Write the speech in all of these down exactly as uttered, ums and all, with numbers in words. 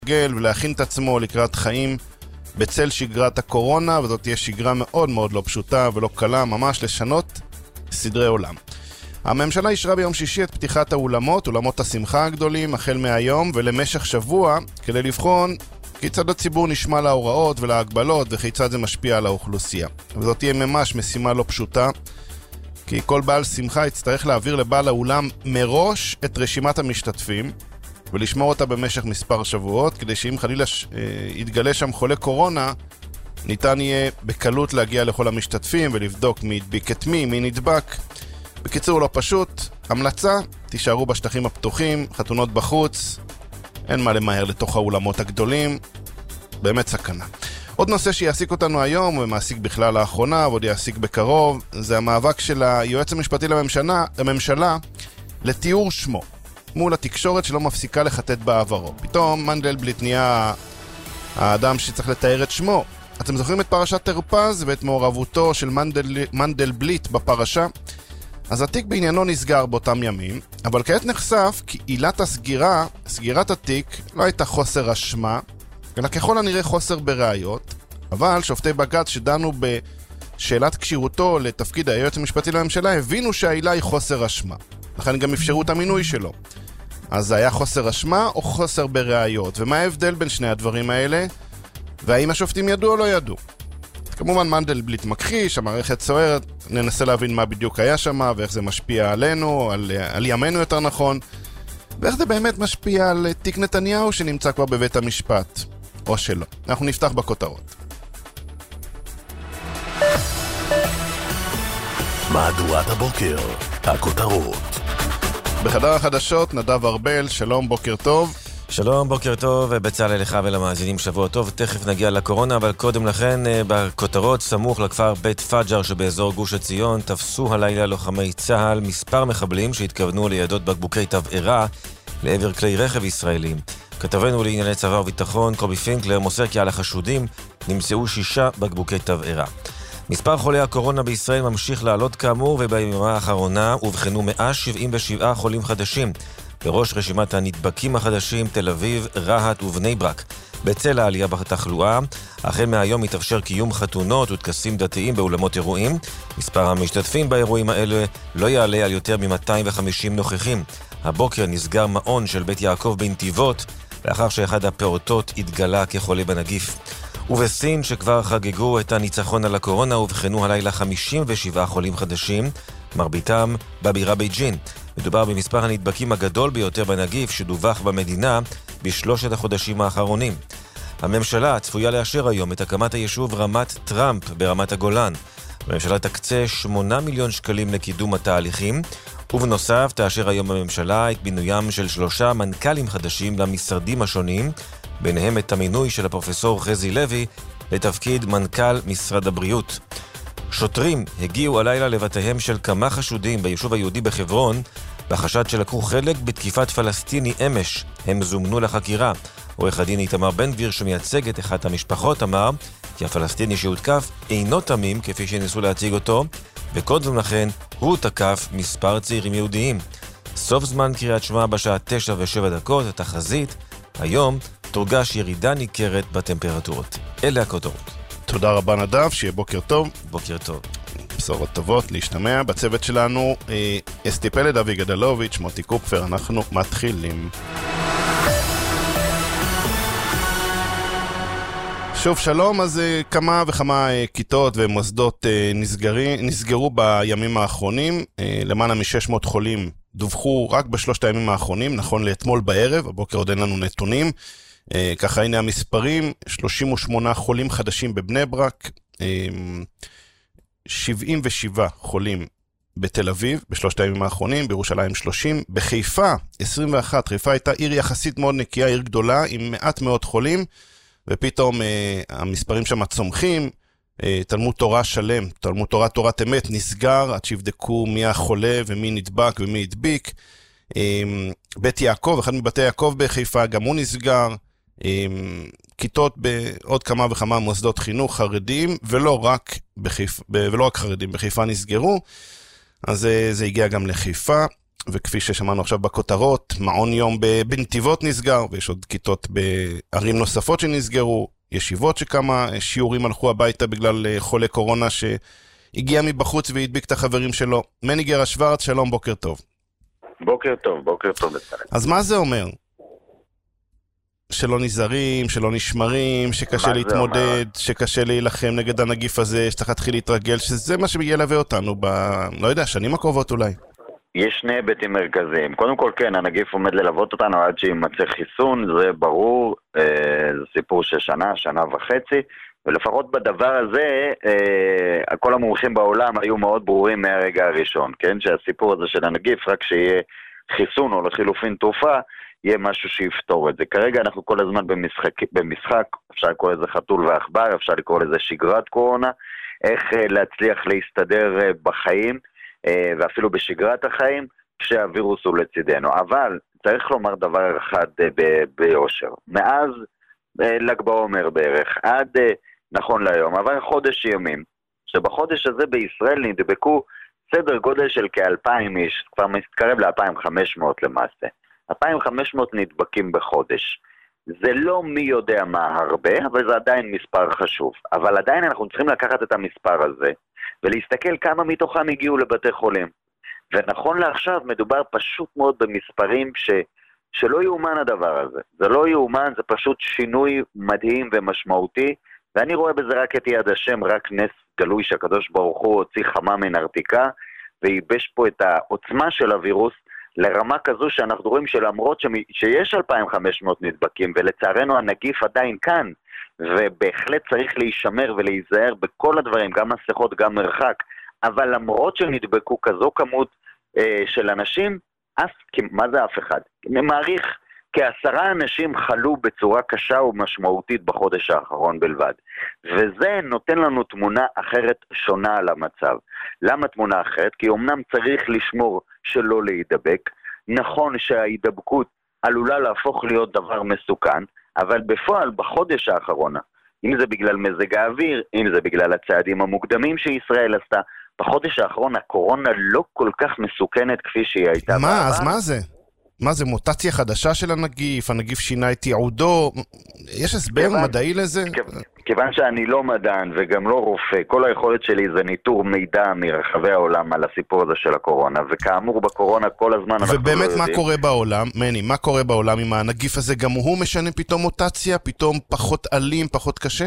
ולהכין את עצמו לקראת חיים בצל שגרת הקורונה, וזאת תהיה שגרה מאוד מאוד לא פשוטה ולא קלה, ממש לשנות סדרי עולם. הממשלה אישרה ביום שישי את פתיחת האולמות, אולמות השמחה הגדולים, החל מהיום ולמשך שבוע, כדי לבחון כיצד הציבור נשמע להוראות ולהגבלות וכיצד זה משפיע על האוכלוסייה. וזאת תהיה ממש משימה לא פשוטה, כי כל בעל שמחה יצטרך להעביר לבעל האולם מראש את רשימת המשתתפים, ולשמור אותה במשך מספר שבועות, כדי שאם חלילה ש... יתגלה שם חולה קורונה, ניתן יהיה בקלות להגיע לכל המשתתפים ולבדוק מי ידביק את מי, מי נדבק. בקיצור, לא פשוט. המלצה, תישארו בשטחים הפתוחים, חתונות בחוץ, אין מה למהר לתוך האולמות הגדולים, באמת סכנה. עוד נושא שיעסיק אותנו היום, ומעסיק בכלל לאחרונה, ועוד יעסיק בקרוב, זה המאבק של היועץ המשפטי לממשלה, לממשלה לתיאור שמו. מול התקשורת שלא מפסיקה לחטט בעברו. פתאום מנדלבליט נהיה האדם שצריך לתאר את שמו. אתם זוכרים את פרשת תרפז ואת מעורבותו של מנדל, מנדלבליט בפרשה? אז התיק בעניינו נסגר באותם ימים, אבל כעת נחשף כי עילת הסגירה, סגירת התיק, לא הייתה חוסר אשמה, אלא ככל הנראה חוסר בראיות, אבל שופטי בג"ץ שדנו בשאלת קשירותו לתפקיד היועץ המשפטי לממשלה הבינו שהעילה היא חוסר אשמה. לכן גם אפשרו את המינוי שלו. אז זה היה חוסר אשמה או חוסר בראיות? ומה ההבדל בין שני הדברים האלה? והאם השופטים ידעו או לא ידעו? כמובן מנדלבליט מכחיש, המערכת סוערת, ננסה להבין מה בדיוק היה שם, ואיך זה משפיע עלינו, על, על ימינו יותר נכון, ואיך זה באמת משפיע על תיק נתניהו שנמצא כבר בבית המשפט, או שלא. אנחנו נפתח בכותרות. מהדורת הבוקר, הכותרות. בחדר החדשות, נדב ארבל, שלום, בוקר טוב. שלום, בוקר טוב, בצהל לך ולמאזינים שבוע טוב. תכף נגיע לקורונה, אבל קודם לכן בכותרות, סמוך לכפר בית פג'ר שבאזור גוש עציון, תפסו הלילה לוחמי צהל מספר מחבלים שהתכוונו לידות בקבוקי תבערה לעבר כלי רכב ישראלים. כתבנו לענייני צבא וביטחון, קובי פינקלר, מוסר כי על החשודים נמצאו שישה בקבוקי תבערה. מספר חולי הקורונה בישראל ממשיך לעלות כאמור, וביממה האחרונה הובחנו מאה שבעים ושבעה חולים חדשים. בראש רשימת הנדבקים החדשים תל אביב, רהט ובני ברק. בצל העלייה בתחלואה, החל מהיום מתאפשר קיום חתונות וטקסים דתיים באולמות אירועים. מספר המשתתפים באירועים האלה לא יעלה על יותר מ-מאתיים וחמישים נוכחים. הבוקר נסגר מעון של בית יעקב בנתיבות, לאחר שאחד הפעוטות התגלה כחולה בנגיף. ובסין שכבר חגגו את הניצחון על הקורונה, הובחנו הלילה חמישים ושבעה חולים חדשים, מרביתם בבירה בייג'ין. מדובר במספר הנדבקים הגדול ביותר בנגיף שדווח במדינה בשלושת החודשים האחרונים. הממשלה צפויה לאשר היום את הקמת היישוב רמת טראמפ ברמת הגולן. הממשלה תקצה שמונה מיליון שקלים לקידום התהליכים, ובנוסף תאשר היום הממשלה את בינוים של שלושה מנכ"לים חדשים למשרדים השונים, ביניהם את המינוי של הפרופסור חזי לוי לתפקיד מנכ"ל משרד הבריאות. שוטרים הגיעו הלילה לבתיהם של כמה חשודים ביישוב היהודי בחברון, בחשד שלקחו חלק בתקיפת פלסטיני אמש. הם זומנו לחקירה. עורך הדין איתמר בן גביר שמייצג את אחת המשפחות אמר כי הפלסטיני שהותקף אינו תמים כפי שניסו להציג אותו, וקודם לכן הוא תקף מספר צעירים יהודיים. סוף זמן קריאת שמע בשעה תשע ושבע דקות, התחזית, היום תורגש ירידה ניכרת בטמפרטורות. אלה הכותרות. תודה רבה נדב, שיהיה בוקר טוב. בוקר טוב. בשורות טובות, להשתמע. בצוות שלנו, אסתי פלד, אבי גדלוביץ', מוטי קופפר, אנחנו מתחילים. שוב שלום, אז כמה וכמה כיתות ומוסדות נסגרי, נסגרו בימים האחרונים. למעלה מ-שש מאות חולים דווחו רק בשלושת הימים האחרונים, נכון לאתמול בערב, הבוקר עוד אין לנו נתונים. ככה הנה המספרים, שלושים ושמונה חולים חדשים בבני ברק, שבעים ושבעה חולים בתל אביב בשלושת הימים האחרונים, בירושלים שלושים, בחיפה עשרים ואחת, חיפה הייתה עיר יחסית מאוד נקייה, עיר גדולה עם מעט מאוד חולים, ופתאום אה, המספרים שם צומחים. אה, תלמוד תורה שלם, תלמוד תורה תורת אמת נסגר, עד שיבדקו מי החולה ומי נדבק ומי הדביק. אה, בית יעקב, אחד מבתי יעקב בחיפה, גם הוא נסגר. אה, כיתות בעוד כמה וכמה מוסדות חינוך חרדים, ולא רק, בחיפ... ולא רק חרדים, בחיפה נסגרו, אז זה, זה הגיע גם לחיפה. וכפי ששמענו עכשיו בכותרות, מעון יום בנתיבות נסגר, ויש עוד כיתות בערים נוספות שנסגרו, ישיבות שכמה שיעורים הלכו הביתה בגלל חולה קורונה שהגיע מבחוץ והדביק את החברים שלו. מני גרה שוורץ, שלום, בוקר טוב. בוקר טוב, בוקר טוב. אז מה זה אומר? שלא נזהרים, שלא נשמרים, שקשה להתמודד, שקשה להילחם נגד הנגיף הזה, שצריך להתחיל להתרגל, שזה מה שילווה אותנו ב... לא יודע, שנים הקרובות אולי. יש שני היבטים מרכזיים. קודם כל, כן, הנגיף עומד ללוות אותנו עד שימצא חיסון, זה ברור, אה, זה סיפור של שנה, שנה וחצי, ולפחות בדבר הזה, אה, כל המומחים בעולם היו מאוד ברורים מהרגע הראשון, כן? שהסיפור הזה של הנגיף, רק שיהיה חיסון או לחילופין תרופה, יהיה משהו שיפתור את זה. כרגע אנחנו כל הזמן במשחק, במשחק, אפשר לקרוא לזה חתול ואחבר, אפשר לקרוא לזה שגרת קורונה, איך אה, להצליח להסתדר אה, בחיים, ואפילו בשגרת החיים, כשהווירוס הוא לצידנו. אבל צריך לומר דבר אחד ביושר. מאז ל"ג בעומר בערך, עד נכון להיום, אבל חודש ימים, שבחודש הזה בישראל נדבקו סדר גודל של כאלפיים איש, כבר מתקרב ל-אלפיים וחמש מאות למעשה. אלפיים וחמש מאות נדבקים בחודש. זה לא מי יודע מה הרבה, אבל זה עדיין מספר חשוב. אבל עדיין אנחנו צריכים לקחת את המספר הזה, ולהסתכל כמה מתוכם הגיעו לבתי חולים. ונכון לעכשיו מדובר פשוט מאוד במספרים ש, שלא יאומן הדבר הזה. זה לא יאומן, זה פשוט שינוי מדהים ומשמעותי, ואני רואה בזה רק את יד השם, רק נס גלוי שהקדוש ברוך הוא הוציא חמה מן ארתיקה, וייבש פה את העוצמה של הווירוס, לרמה כזו שאנחנו רואים שלמרות שיש אלפיים וחמש מאות נדבקים, ולצערנו הנגיף עדיין כאן, ובהחלט צריך להישמר ולהיזהר בכל הדברים, גם מסכות, גם מרחק, אבל למרות שנדבקו כזו כמות אה, של אנשים, אף, מה זה אף אחד? אני מעריך כעשרה אנשים חלו בצורה קשה ומשמעותית בחודש האחרון בלבד. וזה נותן לנו תמונה אחרת שונה על המצב. למה תמונה אחרת? כי אמנם צריך לשמור שלא להידבק. נכון שההידבקות עלולה להפוך להיות דבר מסוכן, אבל בפועל בחודש האחרון, אם זה בגלל מזג האוויר, אם זה בגלל הצעדים המוקדמים שישראל עשתה, בחודש האחרון הקורונה לא כל כך מסוכנת כפי שהיא הייתה. מה? בעבר. אז מה זה? מה זה, מוטציה חדשה של הנגיף? הנגיף שינה את ייעודו? יש הסבר כיוון, מדעי לזה? כיוון שאני לא מדען וגם לא רופא, כל היכולת שלי זה ניטור מידע מרחבי העולם על הסיפור הזה של הקורונה, וכאמור בקורונה כל הזמן אנחנו לא יודעים. ובאמת מה קורה בעולם? מני, מה קורה בעולם עם הנגיף הזה? גם הוא משנה פתאום מוטציה? פתאום פחות אלים, פחות קשה?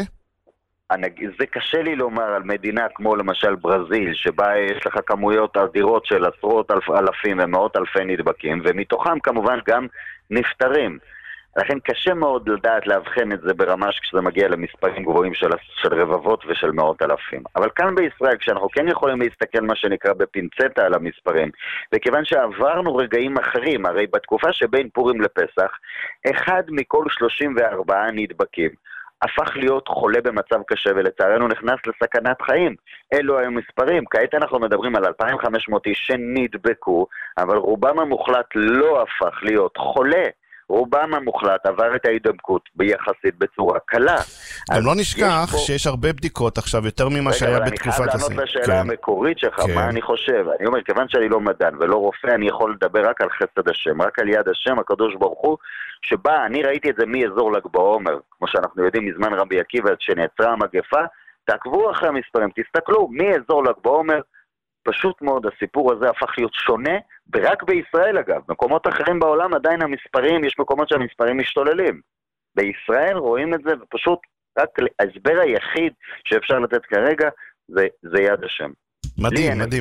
זה קשה לי לומר על מדינה כמו למשל ברזיל, שבה יש לך כמויות אדירות של עשרות אלף, אלפים ומאות אלפי נדבקים, ומתוכם כמובן גם נפטרים. לכן קשה מאוד לדעת להבחן את זה ברמה כשזה מגיע למספרים גבוהים של, של רבבות ושל מאות אלפים. אבל כאן בישראל, כשאנחנו כן יכולים להסתכל מה שנקרא בפינצטה על המספרים, וכיוון שעברנו רגעים אחרים, הרי בתקופה שבין פורים לפסח, אחד מכל שלושים וארבעה נדבקים הפך להיות חולה במצב קשה, ולצערנו נכנס לסכנת חיים. אלו היו מספרים. כעת אנחנו מדברים על אלפיים וחמש מאות איש שנדבקו, אבל רובם המוחלט לא הפך להיות חולה. רובם המוחלט עבר את ההידבקות ביחסית בצורה קלה. גם לא נשכח פה... שיש הרבה בדיקות עכשיו, יותר ממה שהיה בתקופת הסגר. אני חייב לענות לשאלה כן. המקורית שלך, כן. מה אני חושב? אני אומר, כיוון שאני לא מדען ולא רופא, אני יכול לדבר רק על חסד השם, רק על יד השם, הקדוש ברוך הוא, שבה אני ראיתי את זה מאזור ל"ג בעומר, כמו שאנחנו יודעים מזמן רבי עקיבא, שנעצרה המגפה, תעקבו אחרי המספרים, תסתכלו, מאזור ל"ג בעומר, פשוט מאוד הסיפור הזה הפך להיות שונה, ורק בישראל אגב, מקומות אחרים בעולם עדיין המספרים, יש מקומות שהמספרים משתוללים. בישראל רואים את זה, ופשוט רק ההסבר היחיד שאפשר לתת כרגע, זה, זה יד השם. מדהים, מדהים.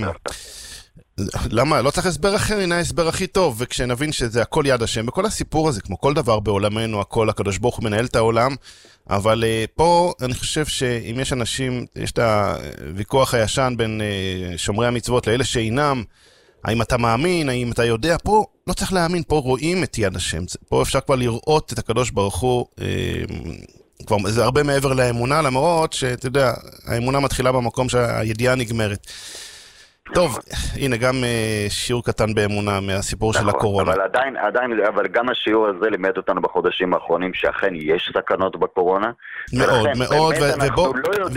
למה? לא צריך הסבר אחר, הנה ההסבר הכי טוב, וכשנבין שזה הכל יד השם, בכל הסיפור הזה, כמו כל דבר בעולמנו, הכל הקדוש ברוך הוא מנהל את העולם, אבל uh, פה אני חושב שאם יש אנשים, יש את הוויכוח הישן בין uh, שומרי המצוות לאלה שאינם, האם אתה מאמין, האם אתה יודע, פה לא צריך להאמין, פה רואים את יד השם, פה אפשר כבר לראות את הקדוש ברוך הוא, uh, כבר, זה הרבה מעבר לאמונה, למרות שאתה יודע, האמונה מתחילה במקום שהידיעה נגמרת. טוב, הנה גם שיעור קטן באמונה מהסיפור של הקורונה. אבל עדיין, עדיין, אבל גם השיעור הזה לימד אותנו בחודשים האחרונים שאכן יש סכנות בקורונה. מאוד, מאוד. באמת אנחנו לא יודעים.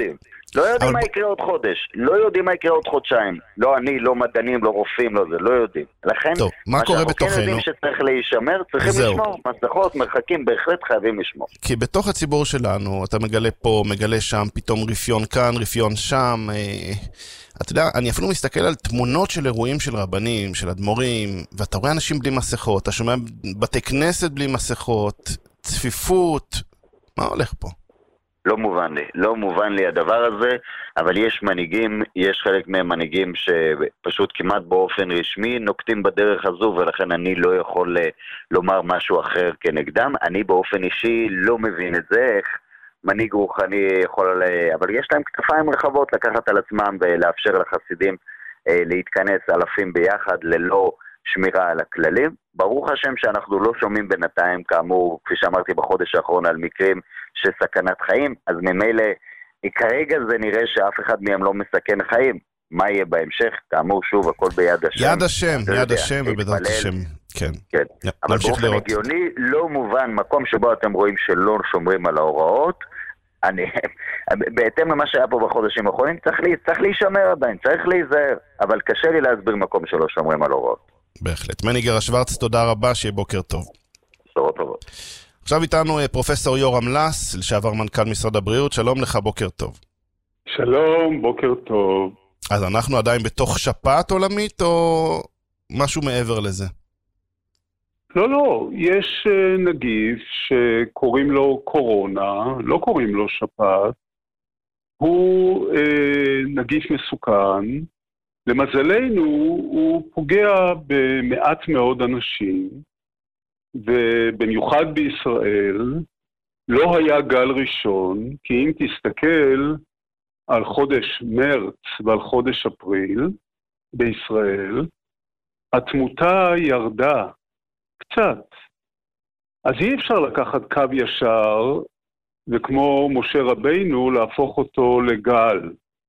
לא יודעים מה ב... יקרה עוד חודש, לא יודעים מה יקרה עוד חודשיים. לא אני, לא מדענים, לא רופאים, לא זה, לא יודעים. לכן, טוב, מה, מה קורה בתוכנו? כן יודעים שצריך להישמר, צריכים זהו. לשמור. מסכות, מרחקים, בהחלט חייבים לשמור. כי בתוך הציבור שלנו, אתה מגלה פה, מגלה שם, פתאום רפיון כאן, רפיון שם. אה, אתה יודע, אני אפילו מסתכל על תמונות של אירועים של רבנים, של אדמו"רים, ואתה רואה אנשים בלי מסכות, אתה שומע בתי כנסת בלי מסכות, צפיפות. מה הולך פה? לא מובן לי, לא מובן לי הדבר הזה, אבל יש מנהיגים, יש חלק מהם מנהיגים שפשוט כמעט באופן רשמי נוקטים בדרך הזו, ולכן אני לא יכול לומר משהו אחר כנגדם. אני באופן אישי לא מבין את זה, איך מנהיג רוחני יכול, אבל יש להם כתפיים רחבות לקחת על עצמם ולאפשר לחסידים להתכנס אלפים ביחד ללא שמירה על הכללים. ברוך השם שאנחנו לא שומעים בינתיים, כאמור, כפי שאמרתי בחודש האחרון, על מקרים של סכנת חיים, אז ממילא כרגע זה נראה שאף אחד מהם לא מסכן חיים. מה יהיה בהמשך? כאמור, שוב, הכל ביד השם. יד השם, יד השם ובעזרת השם. כן. כן. אבל באופן הגיוני, לא מובן מקום שבו אתם רואים שלא שומרים על ההוראות, אני, בהתאם למה שהיה פה בחודשים האחרונים, צריך, לי, צריך להישמר עדיין, צריך להיזהר, אבל קשה לי להסביר מקום שלא שומרים על הוראות. בהחלט. מני גרא שוורץ, תודה רבה, שיהיה בוקר טוב. בשורות טובות. עכשיו איתנו פרופסור יורם לס, לשעבר מנכ"ל משרד הבריאות, שלום לך, בוקר טוב. שלום, בוקר טוב. אז אנחנו עדיין בתוך שפעת עולמית או משהו מעבר לזה? לא, לא, יש נגיף שקוראים לו קורונה, לא קוראים לו שפעת. הוא אה, נגיף מסוכן. למזלנו הוא פוגע במעט מאוד אנשים, ובמיוחד בישראל לא היה גל ראשון, כי אם תסתכל על חודש מרץ ועל חודש אפריל בישראל, התמותה ירדה קצת. אז אי אפשר לקחת קו ישר, וכמו משה רבינו להפוך אותו לגל.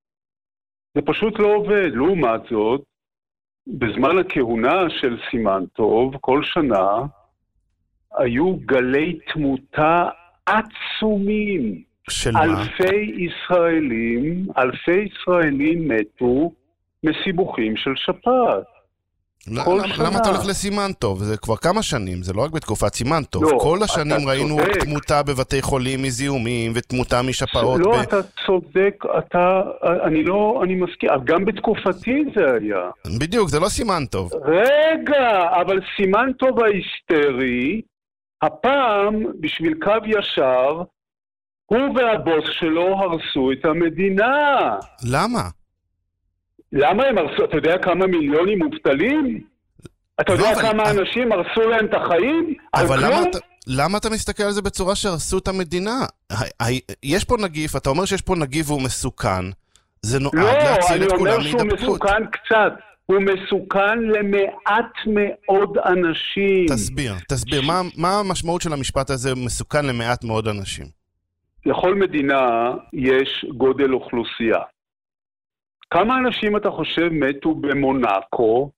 זה פשוט לא עובד. לעומת זאת, בזמן הכהונה של סימן טוב, כל שנה, היו גלי תמותה עצומים. של מה? אלפי ישראלים, אלפי ישראלים מתו מסיבוכים של שפעת. למה, למה אתה הולך לסימן טוב? זה כבר כמה שנים, זה לא רק בתקופת סימן טוב. לא, כל השנים ראינו צודק. תמותה בבתי חולים מזיהומים ותמותה משפעות. לא, ב... אתה צודק, אתה, אני לא, אני מסכים, גם בתקופתי זה היה. בדיוק, זה לא סימן טוב. רגע, אבל סימן טוב ההיסטרי, הפעם בשביל קו ישר, הוא והבוס שלו הרסו את המדינה. למה? למה הם הרסו? אתה יודע כמה מיליונים מובטלים? אתה יודע אבל... כמה אנשים הרסו להם את החיים? אבל למה אתה, למה אתה מסתכל על זה בצורה שהרסו את המדינה? יש פה נגיף, אתה אומר שיש פה נגיף והוא מסוכן. זה נועד לא, להציל את כולם להידבקות. לא, אני אומר שהוא מסוכן קצת. הוא מסוכן למעט מאוד אנשים. תסביר, תסביר. מה, מה המשמעות של המשפט הזה מסוכן למעט מאוד אנשים? לכל מדינה יש גודל אוכלוסייה. כמה אנשים אתה חושב מתו במונאקו?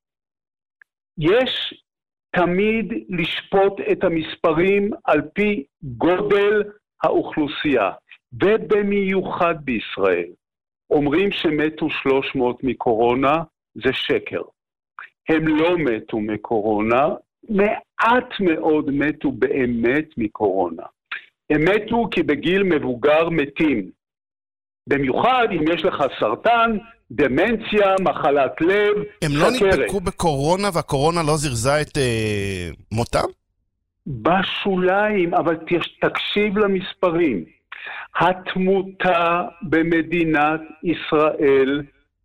יש תמיד לשפוט את המספרים על פי גודל האוכלוסייה, ובמיוחד בישראל. אומרים שמתו שלוש מאות מקורונה, זה שקר. הם לא מתו מקורונה, מעט מאוד מתו באמת מקורונה. הם מתו כי בגיל מבוגר מתים. במיוחד אם יש לך סרטן, דמנציה, מחלת לב, הם לא נדבקו בקורונה והקורונה לא זרזה את אה, מותם? בשוליים, אבל תקשיב למספרים. התמותה במדינת ישראל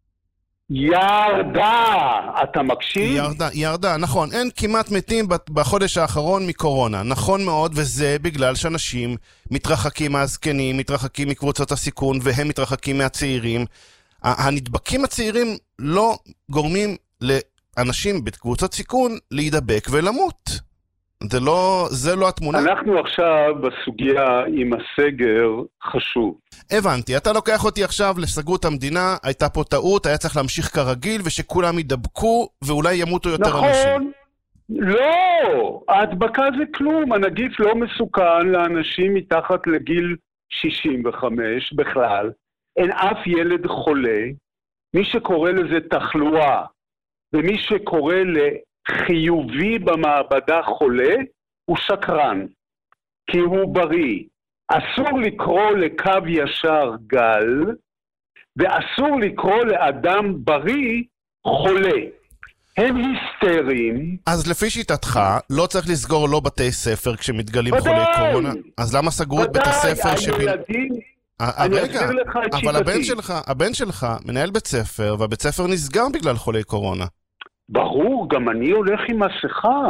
ירדה. אתה מקשיב? ירדה, ירדה, נכון. אין כמעט מתים בחודש האחרון מקורונה. נכון מאוד, וזה בגלל שאנשים מתרחקים מהזקנים, מתרחקים מקבוצות הסיכון, והם מתרחקים מהצעירים. הנדבקים הצעירים לא גורמים לאנשים בקבוצות סיכון להידבק ולמות. זה לא, זה לא התמונה. אנחנו עכשיו בסוגיה עם הסגר חשוב. הבנתי, אתה לוקח אותי עכשיו לסגרו את המדינה, הייתה פה טעות, היה צריך להמשיך כרגיל ושכולם ידבקו ואולי ימותו יותר נכון, אנשים. נכון, לא, ההדבקה זה כלום, הנגיף לא מסוכן לאנשים מתחת לגיל שישים וחמש בכלל. אין אף ילד חולה, מי שקורא לזה תחלואה, ומי שקורא לחיובי במעבדה חולה, הוא שקרן, כי הוא בריא. אסור לקרוא לקו ישר גל, ואסור לקרוא לאדם בריא חולה. הם היסטריים. אז לפי שיטתך, לא צריך לסגור לא בתי ספר כשמתגלים חולי קורונה? אז למה סגרו את בית הספר שבין... הילדים... אני אסביר לך את שיטתי. אבל הבן שלך, הבן שלך מנהל בית ספר, והבית ספר נסגר בגלל חולי קורונה. ברור, גם אני הולך עם מסכה.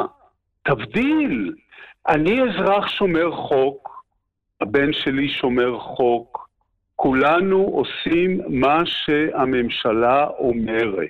תבדיל. אני אזרח שומר חוק, הבן שלי שומר חוק, כולנו עושים מה שהממשלה אומרת.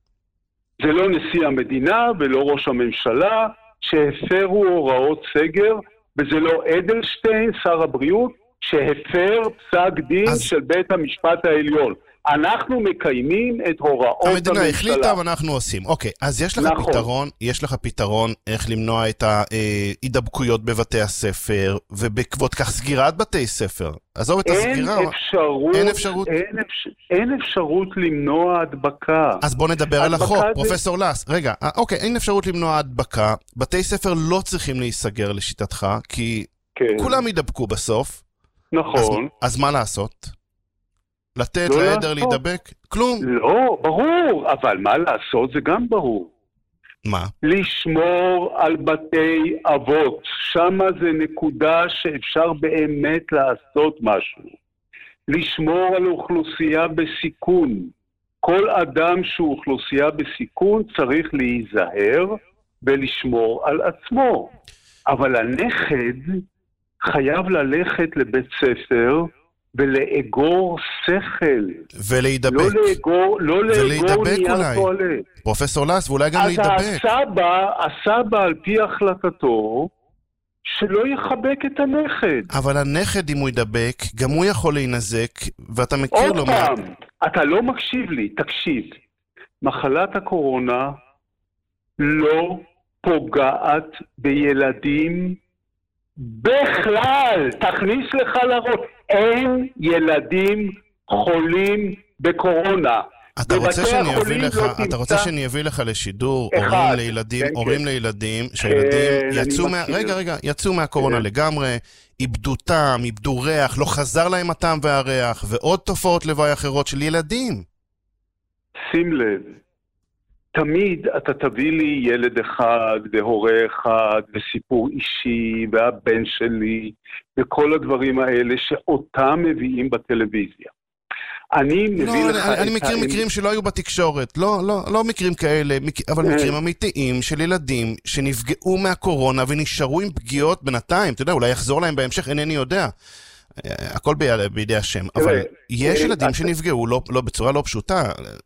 זה לא נשיא המדינה ולא ראש הממשלה שהפרו הוראות סגר, וזה לא אדלשטיין, שר הבריאות, שהפר פסק דין אז... של בית המשפט העליון. אנחנו מקיימים את הוראות הממשלה. המדינה החליטה ואנחנו עושים. אוקיי, אז יש לך נכון. פתרון, יש לך פתרון איך למנוע את ההידבקויות בבתי הספר, ובעקבות כך סגירת בתי ספר. עזוב את הסגירה. אין אפשרות, אין אפשרות. אין, אפשר, אין אפשרות למנוע הדבקה. אז בוא נדבר על החוק, זה... פרופסור לס. רגע, אוקיי, אין אפשרות למנוע הדבקה. בתי ספר לא צריכים להיסגר לשיטתך, כי כן. כולם ידבקו בסוף. נכון. אז, אז מה לעשות? לתת לא לעדר לעשות. להידבק? כלום. לא, ברור, אבל מה לעשות זה גם ברור. מה? לשמור על בתי אבות, שמה זה נקודה שאפשר באמת לעשות משהו. לשמור על אוכלוסייה בסיכון. כל אדם שהוא אוכלוסייה בסיכון צריך להיזהר ולשמור על עצמו. אבל הנכד חייב ללכת לבית ספר, ולאגור שכל. ולהידבק. לא לאגור, לא לאגור נייר טואלט. פרופסור לס, ואולי גם להידבק. אז הסבא, הסבא על פי החלטתו, שלא יחבק את הנכד. אבל הנכד, אם הוא ידבק, גם הוא יכול להינזק, ואתה מכיר לו... עוד פעם, אתה לא מקשיב לי, תקשיב. מחלת הקורונה לא פוגעת בילדים בכלל. תכניס לך לראש. אין ילדים חולים בקורונה. אתה רוצה שאני אביא לך, לא אתה רוצה שאני אביא לך לשידור הורים לילדים, הורים לילדים, שהילדים יצאו מה, רגע, רגע, יצאו מהקורונה לגמרי, איבדו טעם, איבדו ריח, לא חזר להם הטעם והריח, ועוד תופעות לוואי אחרות של ילדים. שים לב, תמיד אתה תביא לי ילד אחד והורה אחד וסיפור אישי והבן שלי וכל הדברים האלה שאותם מביאים בטלוויזיה. אני מביא לא, לך... אני, אני מכיר מקרים שלא היו בתקשורת, לא, לא, לא מקרים כאלה, אבל מקרים אמיתיים של ילדים שנפגעו מהקורונה ונשארו עם פגיעות בינתיים, אתה יודע, אולי יחזור להם בהמשך, אינני יודע. הכל בידי השם, אבל יש ילדים שנפגעו לא בצורה לא פשוטה.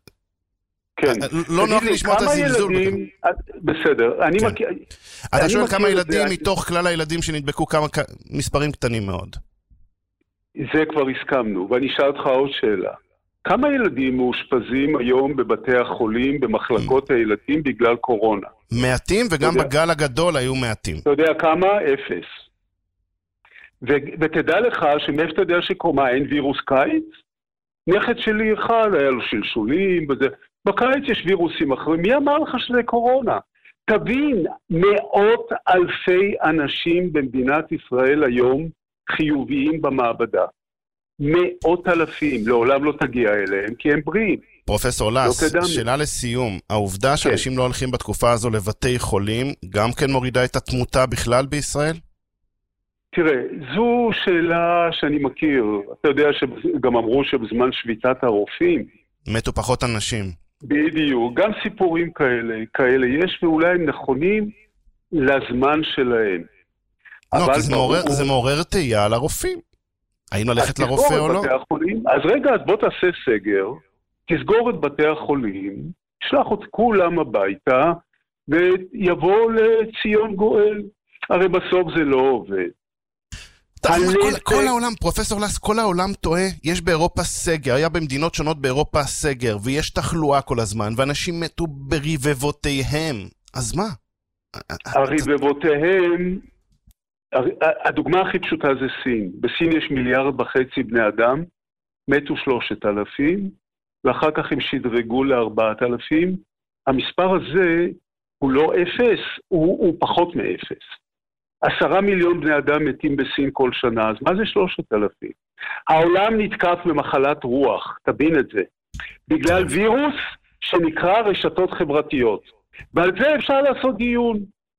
כן. לא נוח לשמוע את הזלזול. בסדר. אני מכיר... אתה שואל כמה ילדים מתוך כלל הילדים שנדבקו, כמה מספרים קטנים מאוד. זה כבר הסכמנו, ואני אשאל אותך עוד שאלה. כמה ילדים מאושפזים היום בבתי החולים, במחלקות הילדים, בגלל קורונה? מעטים, וגם בגל הגדול היו מעטים. אתה יודע כמה? אפס. ותדע לך שמאיפה אתה יודע שקורמה, אין וירוס קיץ? נכד שלי אחד, היה לו שלשולים, וזה... בקיץ יש וירוסים אחרים, מי אמר לך שזה קורונה? תבין, מאות אלפי אנשים במדינת ישראל היום חיוביים במעבדה. מאות אלפים, לעולם לא תגיע אליהם, כי הם בריאים. פרופסור לס, לא שאלה לסיום, העובדה שאנשים כן. לא הולכים בתקופה הזו לבתי חולים, גם כן מורידה את התמותה בכלל בישראל? תראה, זו שאלה שאני מכיר. אתה יודע שגם אמרו שבזמן שביתת הרופאים, מתו פחות אנשים. בדיוק, גם סיפורים כאלה, כאלה יש, ואולי הם נכונים לזמן שלהם. לא, כי זה מעורר, זה מעורר תהייה על הרופאים. האם ללכת לרופא או לא? אז רגע, אז בוא תעשה סגר, תסגור את בתי החולים, שלח את כולם הביתה, ויבוא לציון גואל. הרי בסוף זה לא עובד. כל, כל העולם, פרופסור לס, כל העולם טועה, יש באירופה סגר, היה במדינות שונות באירופה סגר, ויש תחלואה כל הזמן, ואנשים מתו ברבבותיהם. אז מה? הרבבותיהם, הדוגמה הכי פשוטה זה סין. בסין יש מיליארד וחצי בני אדם, מתו שלושת אלפים, ואחר כך הם שדרגו לארבעת אלפים. המספר הזה הוא לא אפס, הוא, הוא פחות מאפס. עשרה מיליון בני אדם מתים בסין כל שנה, אז מה זה שלושת אלפים? העולם נתקף במחלת רוח, תבין את זה. בגלל וירוס שנקרא רשתות חברתיות. ועל זה אפשר לעשות דיון.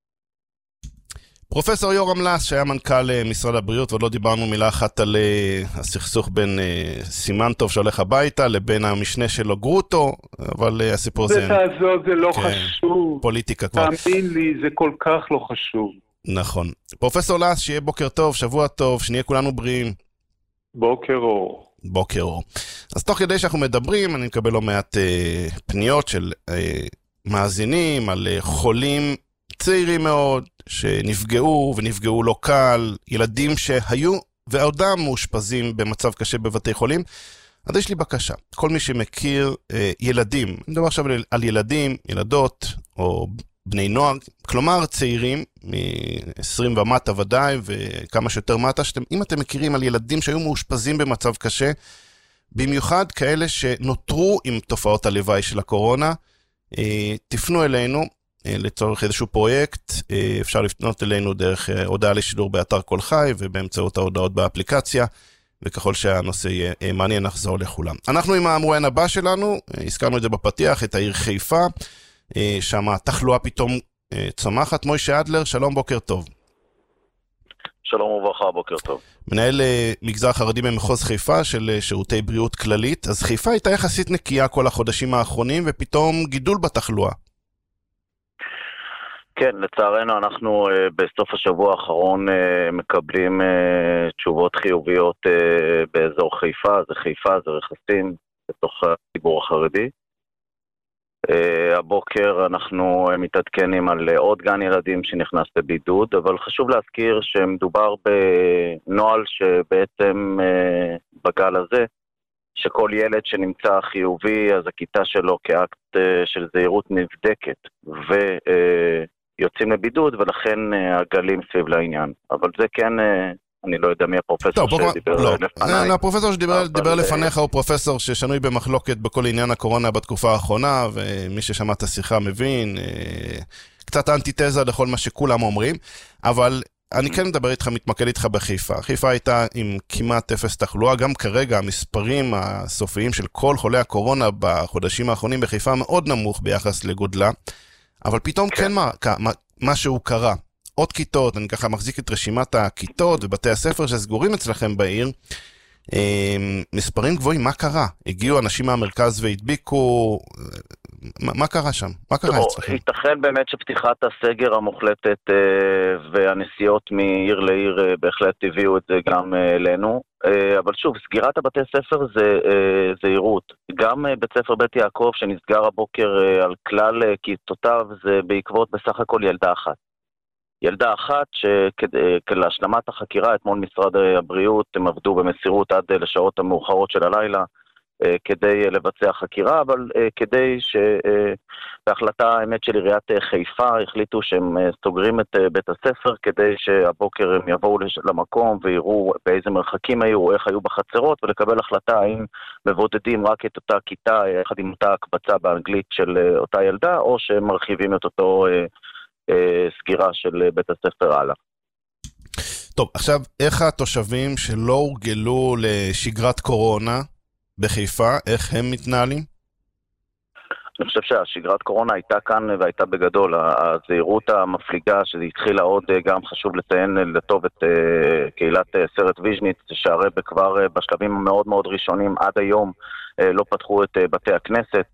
פרופסור יורם לס, שהיה מנכ"ל משרד הבריאות, ועוד לא דיברנו מילה אחת על הסכסוך בין סימנטוב שהולך הביתה, לבין המשנה שלו גרוטו, אבל הסיפור זה... זה תעזור, זה לא כן, חשוב. פוליטיקה כבר. תאמין לי, זה כל כך לא חשוב. נכון. פרופסור לס, שיהיה בוקר טוב, שבוע טוב, שנהיה כולנו בריאים. בוקר אור. בוקר אור. אז תוך כדי שאנחנו מדברים, אני מקבל לא מעט אה, פניות של אה, מאזינים על אה, חולים צעירים מאוד, שנפגעו ונפגעו לא קל, ילדים שהיו ועודם מאושפזים במצב קשה בבתי חולים. אז יש לי בקשה, כל מי שמכיר אה, ילדים, אני מדבר עכשיו על, על ילדים, ילדות או בני נוער, כלומר צעירים, מ-עשרים ומטה ודאי, וכמה שיותר מטה, שאתם, אם אתם מכירים על ילדים שהיו מאושפזים במצב קשה, במיוחד כאלה שנותרו עם תופעות הלוואי של הקורונה, אה, תפנו אלינו, אה, לצורך איזשהו פרויקט, אה, אפשר לפנות אלינו דרך אה, הודעה לשידור באתר כל חי, ובאמצעות ההודעות באפליקציה, וככל שהנושא יהיה אה, מעניין, נחזור לכולם. אנחנו עם המרואיין הבא שלנו, אה, הזכרנו את זה בפתיח, את העיר חיפה, שם התחלואה פתאום צומחת. מוישה אדלר, שלום, בוקר טוב. שלום וברכה, בוקר טוב. מנהל מגזר חרדי במחוז חיפה של שירותי בריאות כללית. אז חיפה הייתה יחסית נקייה כל החודשים האחרונים, ופתאום גידול בתחלואה. כן, לצערנו אנחנו בסוף השבוע האחרון מקבלים תשובות חיוביות באזור חיפה. זה חיפה, זה רכסים בתוך הציבור החרדי. Uh, הבוקר אנחנו uh, מתעדכנים על uh, עוד גן ילדים שנכנס לבידוד, אבל חשוב להזכיר שמדובר בנוהל שבעצם uh, בגל הזה, שכל ילד שנמצא חיובי, אז הכיתה שלו כאקט uh, של זהירות נבדקת, ויוצאים uh, לבידוד, ולכן uh, הגלים סביב לעניין. אבל זה כן... Uh, אני לא יודע מי הפרופסור שדיבר לפניי. הפרופסור שדיבר לפניך הוא פרופסור ששנוי במחלוקת בכל עניין הקורונה בתקופה האחרונה, ומי ששמע את השיחה מבין, קצת אנטיתזה לכל מה שכולם אומרים, אבל אני כן מדבר איתך, מתמקד איתך בחיפה. חיפה הייתה עם כמעט אפס תחלואה, גם כרגע המספרים הסופיים של כל חולי הקורונה בחודשים האחרונים בחיפה מאוד נמוך ביחס לגודלה, אבל פתאום כן משהו קרה. עוד כיתות, אני ככה מחזיק את רשימת הכיתות ובתי הספר שסגורים אצלכם בעיר, מספרים גבוהים, מה קרה? הגיעו אנשים מהמרכז והדביקו, מה, מה קרה שם? מה קרה אצלכם? ייתכן באמת שפתיחת הסגר המוחלטת והנסיעות מעיר לעיר בהחלט הביאו את זה גם אלינו, אבל שוב, סגירת הבתי ספר זה זהירות. גם בית ספר בית יעקב שנסגר הבוקר על כלל כיתותיו זה בעקבות בסך הכל ילדה אחת. ילדה אחת שכלהשלמת החקירה, אתמול משרד הבריאות, הם עבדו במסירות עד לשעות המאוחרות של הלילה כדי לבצע חקירה, אבל כדי שבהחלטה האמת של עיריית חיפה החליטו שהם סוגרים את בית הספר כדי שהבוקר הם יבואו למקום ויראו באיזה מרחקים היו, איך היו בחצרות, ולקבל החלטה האם מבודדים רק את אותה כיתה יחד עם אותה הקבצה באנגלית של אותה ילדה, או שמרחיבים את אותו סגירה של בית הספר הלאה. טוב, עכשיו, איך התושבים שלא הורגלו לשגרת קורונה בחיפה, איך הם מתנהלים? אני חושב שהשגרת קורונה הייתה כאן והייתה בגדול. הזהירות המפליגה שהתחילה עוד, גם חשוב לציין לטוב את קהילת סרט ויז'ניץ, שהרבה כבר בשלבים המאוד מאוד ראשונים עד היום לא פתחו את בתי הכנסת.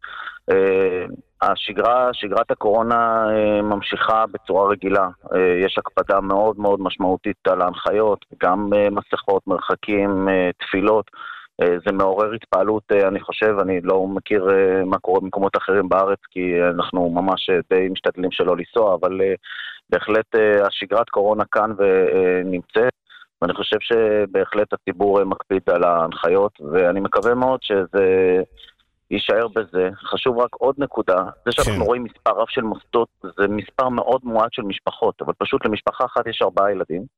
השגרה, שגרת הקורונה ממשיכה בצורה רגילה. יש הקפדה מאוד מאוד משמעותית על ההנחיות, גם מסכות, מרחקים, תפילות. זה מעורר התפעלות, אני חושב, אני לא מכיר מה קורה במקומות אחרים בארץ, כי אנחנו ממש די משתדלים שלא לנסוע, אבל בהחלט השגרת קורונה כאן ונמצאת, ואני חושב שבהחלט הציבור מקפיד על ההנחיות, ואני מקווה מאוד שזה יישאר בזה. חשוב רק עוד נקודה, זה שאנחנו רואים מספר רב של מוסדות, זה מספר מאוד מועט של משפחות, אבל פשוט למשפחה אחת יש ארבעה ילדים,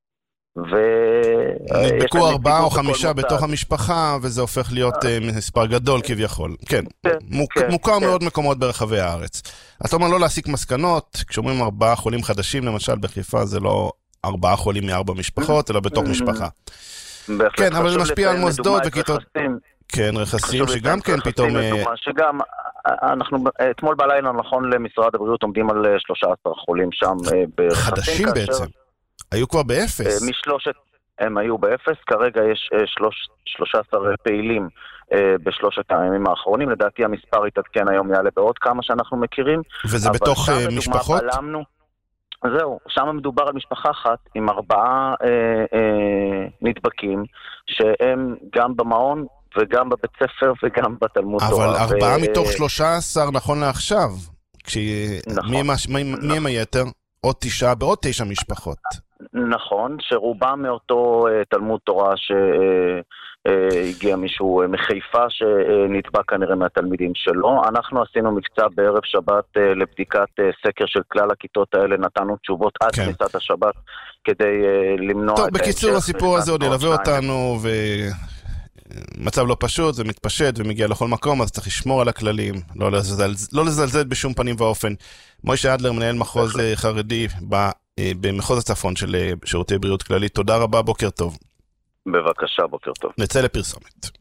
נדבקו ארבעה או חמישה בתוך המשפחה, וזה הופך להיות מספר גדול כביכול. כן, מוכר מאוד מקומות ברחבי הארץ. אתה אומר לא להסיק מסקנות, כשאומרים ארבעה חולים חדשים, למשל בחיפה, זה לא ארבעה חולים מארבע משפחות, אלא בתוך משפחה. כן, אבל זה משפיע על מוסדות וכיתות... כן, רכסים שגם כן פתאום... שגם, אנחנו אתמול בלילה, נכון למשרד הבריאות, עומדים על שלושה עשר חולים שם ברכסים. חדשים בעצם. היו כבר באפס. משלושת, הם היו באפס, כרגע יש שלושה עשר פעילים בשלושת הימים האחרונים, לדעתי המספר יתעדכן היום יעלה בעוד כמה שאנחנו מכירים. וזה בתוך משפחות? זהו, שם מדובר על משפחה אחת עם ארבעה אה, אה, נדבקים, שהם גם במעון וגם בבית ספר וגם בתלמוד תורה. אבל ארבעה ו... מתוך שלושה עשר נכון לעכשיו. כש... נכון. מי, מי, נכון. מי הם היתר? עוד תשעה בעוד תשע משפחות. נכון, שרובם מאותו אה, תלמוד תורה שהגיע אה, אה, מישהו אה, מחיפה שנדבק כנראה מהתלמידים שלו. אנחנו עשינו מבצע בערב שבת אה, לבדיקת אה, סקר של כלל הכיתות האלה, נתנו תשובות עד כן. כניסת השבת כדי אה, למנוע... טוב, בקיצור הסיפור הזה עוד ילווה אותנו ו... מצב לא פשוט, זה מתפשט ומגיע לכל מקום, אז צריך לשמור על הכללים, לא לזלזל, לא לזלזל בשום פנים ואופן. מוישה אדלר, מנהל מחוז חרדי במחוז הצפון של שירותי בריאות כללית, תודה רבה, בוקר טוב. בבקשה, בוקר טוב. נצא לפרסומת.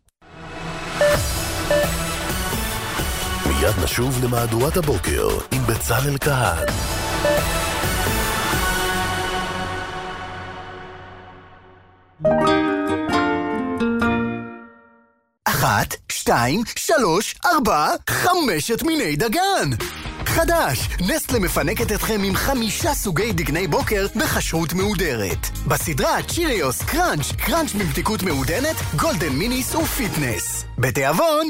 מיד נשוב למהדורת הבוקר עם בצלאל כהן. אחת, שתיים, שלוש, ארבע, חמשת מיני דגן. חדש, נסטלה מפנקת אתכם עם חמישה סוגי דגני בוקר בחשרות מהודרת. בסדרה צ'יריוס קראנץ', קראנץ' מבדיקות מעודנת, גולדן מיניס ופיטנס. בתיאבון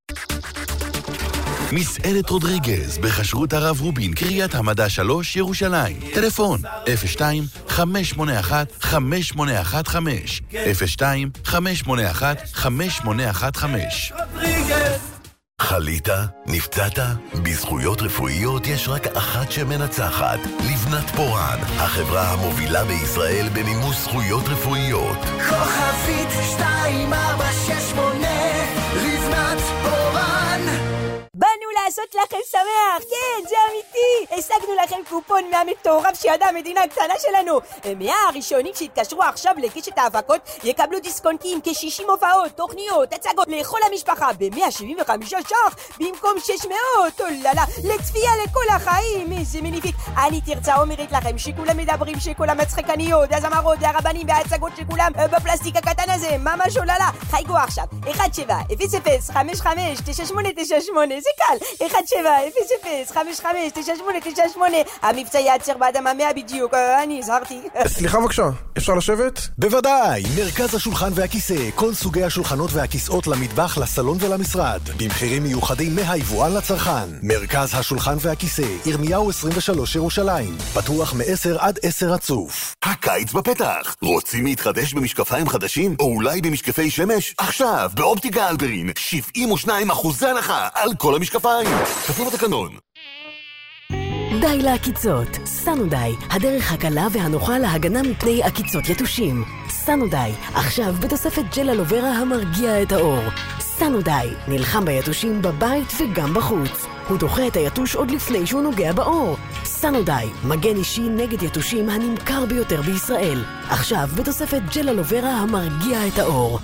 מסעדת רודריגז בחשרות הרב רובין, קריית המדע שלוש, ירושלים. טלפון אפס שתיים חמש שמונה אחת חמש שמונה אחת חמש אפס שתיים חמש שמונה אחת חמש שמונה אחת חמש. חלית? נפצעת? בזכויות רפואיות יש רק אחת שמנצחת, לבנת פורן, החברה המובילה בישראל במימוש זכויות רפואיות. כוכבית שתיים ארבע שש שמונה, לבנת פורן. באנו לעשות לכם שמח, כן, זה אמיתי. השגנו לכם קופון מהמטורף שידעה המדינה הקטנה שלנו. מאה הראשונים שהתקשרו עכשיו להגיש את ההפקות יקבלו דיסקונטים, כ-שישים הופעות, תוכניות, הצגות לכל המשפחה ב-מאה שבעים וחמישה ש"ח במקום שש מאות, אוללה, לצפייה לכל החיים, איזה מניפיק. אני תרצה אומרת לכם שכולם מדברים שכולם מצחקניות, הזמרות והרבנים וההצגות שכולם בפלסטיק הקטן הזה, ממש אוללה. חייגו עכשיו, אחת שבע אפס אפס חמש חמש תשע שמונה תשע שמונה, זה קל, אחת שבע אפס אפס חמש חמש תשע שמונה תשע שמונה. המבצע יעצר באדמה מאה בדיוק, אני הזהרתי. סליחה בבקשה, אפשר לשבת? בוודאי, מרכז השולחן והכיסא, כל סוגי השולחנות והכיסאות למטבח, לסלון ולמשרד, במחירים מיוחדים מהיבואן לצרכן. מרכז השולחן והכיסא, ירמיהו עשרים ושלוש, ירושלים, פתוח מ-עשר עד עשר רצוף. הקיץ בפתח. רוצים להתחדש במשקפיים חדשים? או אולי במשקפי שמש? עכשיו, באופטיקה אלברין, שבעים ושניים אחוז הנחה על כל המשקפיים. כפוף לתקנון. די לעקיצות. סנודיי, הדרך הקלה והנוחה להגנה מפני עקיצות יתושים. סנודיי, עכשיו בתוספת ג'ל אלוברה המרגיע את האור. סנודיי, נלחם ביתושים בבית וגם בחוץ. הוא דוחה את היתוש עוד לפני שהוא נוגע באור. סנודיי, מגן אישי נגד יתושים הנמכר ביותר בישראל. עכשיו בתוספת ג'ל אלוברה המרגיע את האור.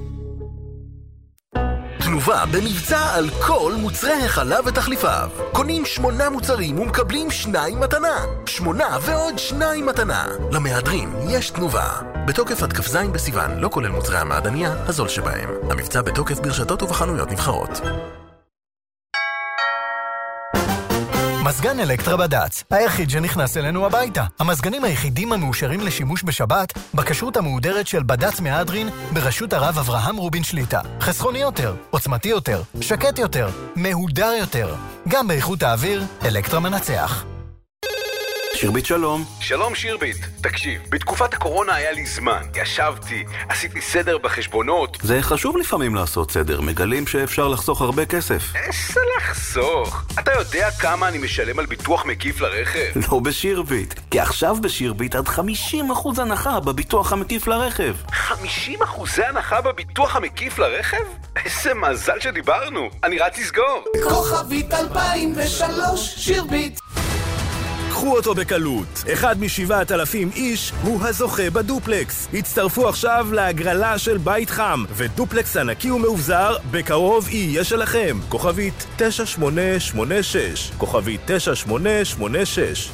תנובה במבצע על כל מוצרי החלב ותחליפיו. קונים שמונה מוצרים ומקבלים שניים מתנה. שמונה ועוד שניים מתנה. למהדרים יש תנובה. בתוקף עד כ"ז בסיוון, לא כולל מוצרי המעדניה, הזול שבהם. המבצע בתוקף ברשתות ובחנויות נבחרות. מזגן אלקטרה בד"ץ, היחיד שנכנס אלינו הביתה. המזגנים היחידים המאושרים לשימוש בשבת, בכשרות המהודרת של בד"ץ מהדרין, בראשות הרב אברהם רובין שליטה. חסכוני יותר, עוצמתי יותר, שקט יותר, מהודר יותר. גם באיכות האוויר, אלקטרה מנצח. שירבית שלום. שלום שירבית, תקשיב, בתקופת הקורונה היה לי זמן, ישבתי, עשיתי סדר בחשבונות. זה חשוב לפעמים לעשות סדר, מגלים שאפשר לחסוך הרבה כסף. איזה לחסוך? אתה יודע כמה אני משלם על ביטוח מקיף לרכב? לא בשירבית, כי עכשיו בשירבית עד חמישים אחוז הנחה בביטוח המקיף לרכב. חמישים אחוז הנחה בביטוח המקיף לרכב? איזה מזל שדיברנו, אני רץ לסגור. כוכבית אלפיים ושלוש שירבית. קחו אותו בקלות. אחד משבעת אלפים איש הוא הזוכה בדופלקס. הצטרפו עכשיו להגרלה של בית חם, ודופלקס ענקי ומאובזר בקרוב יהיה שלכם. כוכבית תשע שמונה שמונה שש. כוכבית תשע שמונה שמונה שש.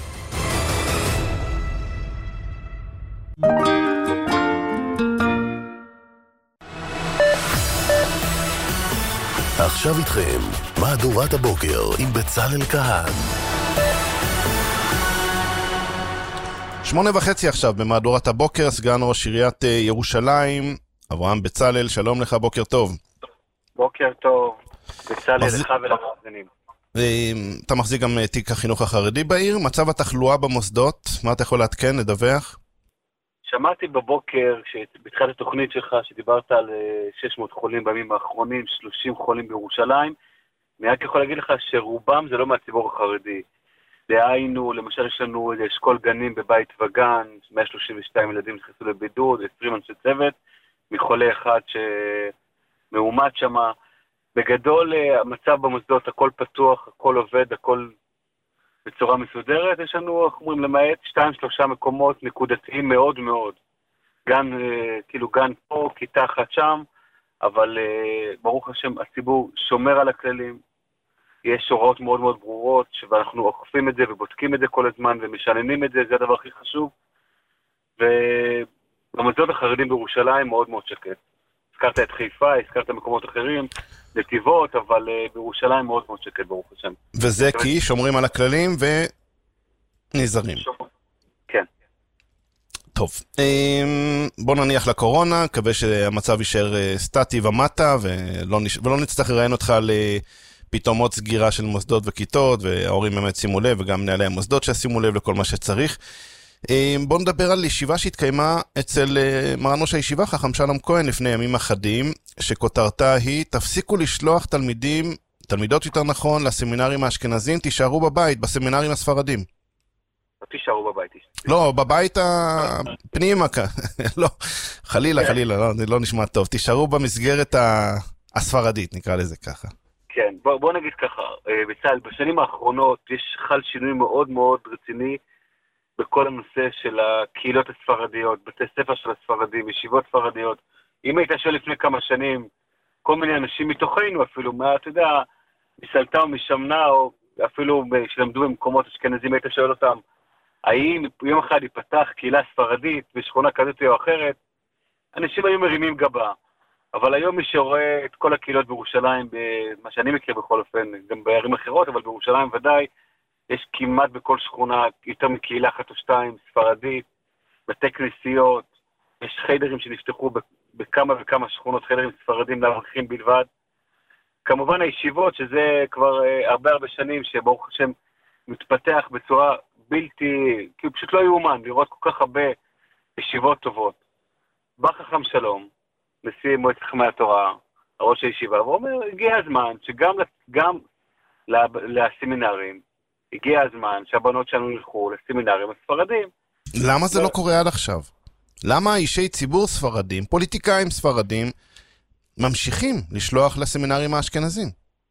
עכשיו איתכם, מהדורת הבוקר עם בצלאל כהן. שמונה וחצי עכשיו במהדורת הבוקר, סגן ראש עיריית ירושלים, אברהם בצלאל, שלום לך, בוקר טוב. בוקר טוב, בצלאל לך ולמאזינים. אתה מחזיק גם תיק החינוך החרדי בעיר, מצב התחלואה במוסדות, מה אתה יכול לעדכן, לדווח? שמעתי בבוקר, בתחילת התוכנית שלך, שדיברת על שש מאות חולים בימים האחרונים, שלושים חולים בירושלים, אני רק יכול להגיד לך שרובם זה לא מהציבור החרדי. דהיינו, למשל יש לנו אשכול גנים בבית וגן, מאה שלושים ושתיים ילדים נכנסו לבידוד, עשרים אנשי צוות, מחולה אחד שמאומת שם. בגדול, המצב במוסדות, הכל פתוח, הכל עובד, הכל בצורה מסודרת. יש לנו, אנחנו אומרים, למעט שתיים, שלושה מקומות נקודתיים מאוד מאוד. גן, כאילו גן פה, כיתה אחת שם, אבל ברוך השם, הציבור שומר על הכללים. יש הוראות מאוד מאוד ברורות, ואנחנו אוכפים את זה ובודקים את זה כל הזמן ומשננים את זה, זה הדבר הכי חשוב. ובמוסדות החרדים בירושלים מאוד מאוד שקט. הזכרת את חיפה, הזכרת מקומות אחרים, נתיבות, אבל בירושלים מאוד מאוד שקט, ברוך השם. וזה כי שומרים על הכללים ונזרים. כן. טוב, בוא נניח לקורונה, מקווה שהמצב יישאר סטטי ומטה, ולא נצטרך לראיין אותך ל... פתאום עוד סגירה של מוסדות וכיתות, וההורים באמת שימו לב, וגם מנהלי המוסדות ששימו לב לכל מה שצריך. בואו נדבר על ישיבה שהתקיימה אצל מרן ראש הישיבה, חכם שלום כהן, לפני ימים אחדים, שכותרתה היא, תפסיקו לשלוח תלמידים, תלמידות יותר נכון, לסמינרים האשכנזים, תישארו בבית, בסמינרים הספרדים. תישארו בבית. לא, בבית הפנימה, לא, חלילה, חלילה, לא נשמע טוב, תישארו במסגרת הספרדית, נקרא לזה ככה. כן, בוא, בוא נגיד ככה, בצה"ל, בשנים האחרונות יש חל שינוי מאוד מאוד רציני בכל הנושא של הקהילות הספרדיות, בתי ספר של הספרדים, ישיבות ספרדיות. אם היית שואל לפני כמה שנים, כל מיני אנשים מתוכנו אפילו, מה, אתה יודע, מסלטה או משמנה, או אפילו שלמדו במקומות אשכנזים, היית שואל אותם, האם יום אחד ייפתח קהילה ספרדית בשכונה כזאת או אחרת? אנשים היו מרימים גבה. אבל היום מי שרואה את כל הקהילות בירושלים, מה שאני מכיר בכל אופן, גם בערים אחרות, אבל בירושלים ודאי, יש כמעט בכל שכונה יותר מקהילה אחת או שתיים, ספרדית, בתי כנסיות, יש חיידרים שנפתחו בכמה וכמה שכונות, חיידרים ספרדים לאברכים בלבד. כמובן הישיבות, שזה כבר הרבה הרבה שנים, שברוך השם מתפתח בצורה בלתי, כאילו פשוט לא יאומן, לראות כל כך הרבה ישיבות טובות. בא חכם שלום, נשיא מועצת חכמי התורה, ראש הישיבה, ואומר, הגיע הזמן שגם גם לסמינרים, הגיע הזמן שהבנות שלנו ילכו לסמינרים הספרדים. למה זה לא קורה עד עכשיו? למה אישי ציבור ספרדים, פוליטיקאים ספרדים, ממשיכים לשלוח לסמינרים האשכנזים?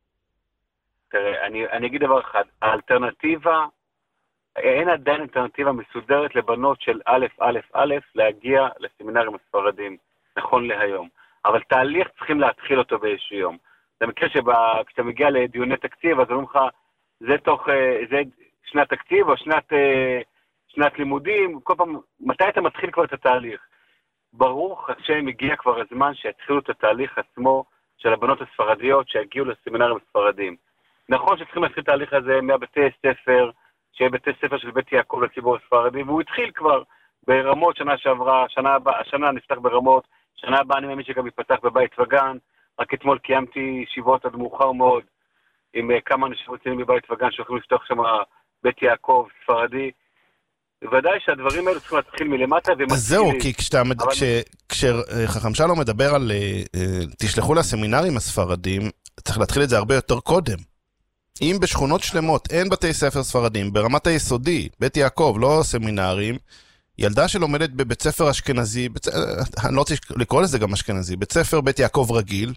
תראה, אני, אני אגיד דבר אחד, האלטרנטיבה, אין עדיין אלטרנטיבה מסודרת לבנות של א' א' א' להגיע לסמינרים הספרדים. נכון להיום. אבל תהליך צריכים להתחיל אותו באיזשהו יום. זה מקרה שכשאתה מגיע לדיוני תקציב, אז אומרים לך, זה תוך, זה שנת תקציב או שנת, שנת לימודים, כל פעם, מתי אתה מתחיל כבר את התהליך? ברוך השם הגיע כבר הזמן שיתחילו את התהליך עצמו של הבנות הספרדיות שיגיעו לסמינרים הספרדים. נכון שצריכים להתחיל את התהליך הזה מהבתי ספר, שיהיה בתי ספר של בית יעקב לציבור הספרדי, והוא התחיל כבר ברמות שנה שעברה, שנה הבאה, השנה נפתח ברמות, שנה הבאה אני מאמין שגם יפתח בבית וגן, רק אתמול קיימתי ישיבות עד מאוחר מאוד, עם כמה אנשים רציניים בבית וגן שהולכים לפתוח שם בית יעקב ספרדי, ודאי שהדברים האלה צריכים להתחיל מלמטה. אז זהו, כי כשחכם שלום מדבר על תשלחו לסמינרים הספרדים, צריך להתחיל את זה הרבה יותר קודם. אם בשכונות שלמות אין בתי ספר ספרדים, ברמת היסודי, בית יעקב, לא סמינרים, ילדה שלומדת בבית ספר אשכנזי, בית, אני לא רוצה לקרוא לזה גם אשכנזי, בית ספר בית יעקב רגיל,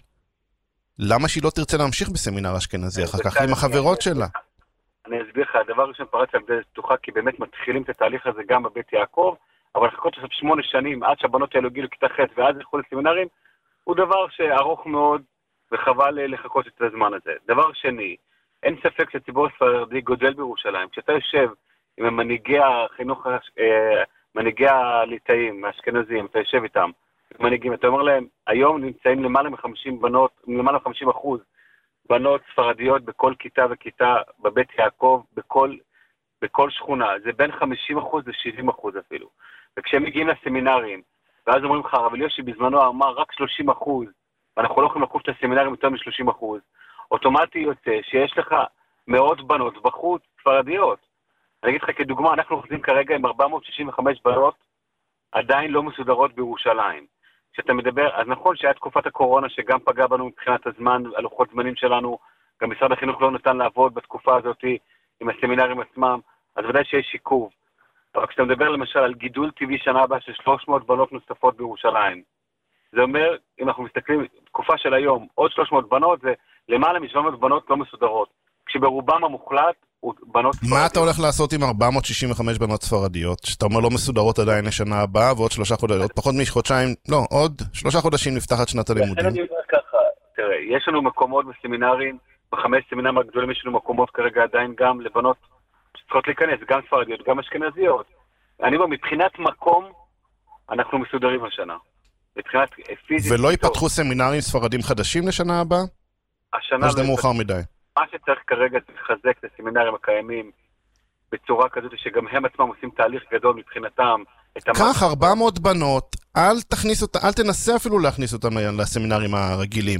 למה שהיא לא תרצה להמשיך בסמינר אשכנזי אחר כך עם החברות שלה? אני אסביר לך, הדבר ראשון פרץ על דלת פתוחה, כי באמת מתחילים את התהליך הזה גם בבית יעקב, אבל לחכות עכשיו שמונה שנים עד שהבנות האלו הגיעו לכיתה ח' ואז ילכו לסמינרים, הוא דבר שארוך מאוד וחבל לחכות את הזמן הזה. דבר שני, אין ספק שהציבור הספרדי גודל בירושלים. כשאתה יושב עם מנהיגי החינוך, מנהיגי הליטאים, האשכנזים, אתה יושב איתם, מנהיגים, אתה אומר להם, היום נמצאים למעלה מ-חמישים בנות, למעלה מ-חמישים אחוז בנות ספרדיות בכל כיתה וכיתה, בבית יעקב, בכל, בכל שכונה. זה בין חמישים אחוז ל-שבעים אחוז אפילו. וכשהם מגיעים לסמינרים, ואז אומרים לך, אבל יושי בזמנו אמר רק שלושים אחוז, ואנחנו לא יכולים לקוף את הסמינרים יותר מ-שלושים אחוז, אוטומטי יוצא שיש לך מאות בנות בחוץ ספרדיות. אני אגיד לך כדוגמה, אנחנו חוזים כרגע עם ארבע מאות שישים וחמש בנות עדיין לא מסודרות בירושלים. כשאתה מדבר, אז נכון שהיה תקופת הקורונה שגם פגע בנו מבחינת הזמן, הלוחות זמנים שלנו, גם משרד החינוך לא נתן לעבוד בתקופה הזאת עם הסמינרים עצמם, אז ודאי שיש שיקוב. אבל כשאתה מדבר למשל על גידול טבעי שנה הבאה של שלוש מאות בנות נוספות בירושלים, זה אומר, אם אנחנו מסתכלים, תקופה של היום, עוד שלוש מאות בנות, זה למעלה מ-שבע מאות בנות לא מסודרות. כשברובם המוחלט הוא בנות ספרדיות. מה אתה הולך לעשות עם ארבע מאות שישים וחמש בנות ספרדיות? שאתה אומר לא מסודרות עדיין לשנה הבאה, ועוד שלושה חודשים, עוד פחות מחודשיים, לא, עוד שלושה חודשים נפתחת שנת הלימודים. אני אומר ככה, תראה, יש לנו מקומות בסמינרים, בחמש סמינרים הגדולים יש לנו מקומות כרגע עדיין גם לבנות שצריכות להיכנס, גם ספרדיות, גם אשכנזיות. אני אומר, מבחינת מקום, אנחנו מסודרים השנה. מבחינת פיזית... ולא ייפתחו סמינרים ספרדים חדשים לשנה הבאה? השנה... או שזה מאוחר מדי? מה שצריך כרגע זה לחזק את הסמינרים הקיימים בצורה כזאת שגם הם עצמם עושים תהליך גדול מבחינתם. כך, ארבע מאות בנות, אל תכניס אותה, אל תנסה אפילו להכניס אותם לסמינרים הרגילים.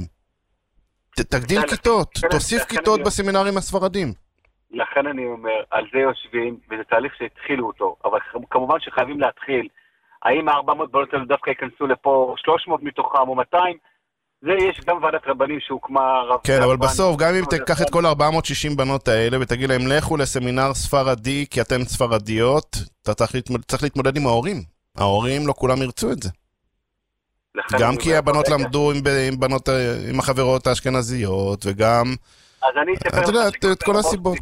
תגדיל כיתות, תוסיף כיתות בסמינרים הספרדים. לכן אני אומר, על זה יושבים, וזה תהליך שהתחילו אותו, אבל כמובן שחייבים להתחיל. האם ארבע מאות בנות דווקא ייכנסו לפה שלוש מאות מתוכם או מאתיים? זה יש גם ועדת רבנים שהוקמה... כן, אבל בסוף, גם אם תיקח את כל ארבע מאות שישים בנות האלה ותגיד להם, לכו לסמינר ספרדי, כי אתן ספרדיות, אתה צריך להתמודד עם ההורים. ההורים לא כולם ירצו את זה. גם כי הבנות למדו עם בנות, עם החברות האשכנזיות, וגם... אז אני אתה יודע, את כל הסיבות.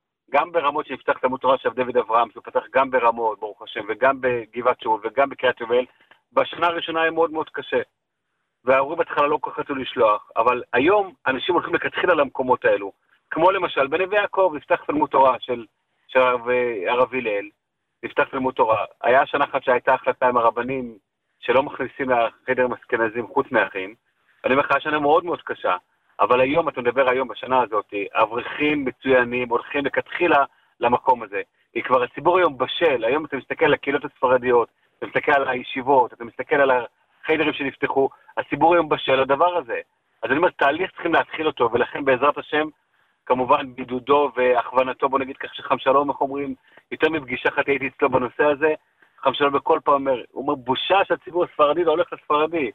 גם ברמות שנפתח תלמוד תורה של דוד אברהם, זה פתח גם ברמות, ברוך השם, וגם בגבעת שאול, וגם בקריית יובל, בשנה הראשונה היה מאוד מאוד קשה. וההורים בהתחלה לא כל כך רצו לשלוח, אבל היום אנשים הולכים לכתחילה למקומות האלו. כמו למשל, בנווה יעקב נפתח תלמוד תורה של, של הרב, הרב הלל, נפתח תלמוד תורה. היה שנה אחת שהייתה החלטה עם הרבנים שלא מכניסים לחדר עם אשכנזים חוץ מאחים. אני אומר לך, השנה מאוד מאוד קשה. אבל היום, אתה מדבר היום בשנה הזאת, אברכים מצוינים הולכים לכתחילה למקום הזה. כי כבר הציבור היום בשל, היום אתה מסתכל על הקהילות הספרדיות, אתה מסתכל על הישיבות, אתה מסתכל על החיידרים שנפתחו, הציבור היום בשל הדבר הזה. אז אני אומר, תהליך צריכים להתחיל אותו, ולכן בעזרת השם, כמובן בידודו והכוונתו, בוא נגיד כך שחם שלום, איך אומרים, יותר מפגישה אחת הייתי אצלו בנושא הזה, חם שלום בכל פעם אומר, הוא אומר, בושה שהציבור הספרדי לא הולך לספרדי.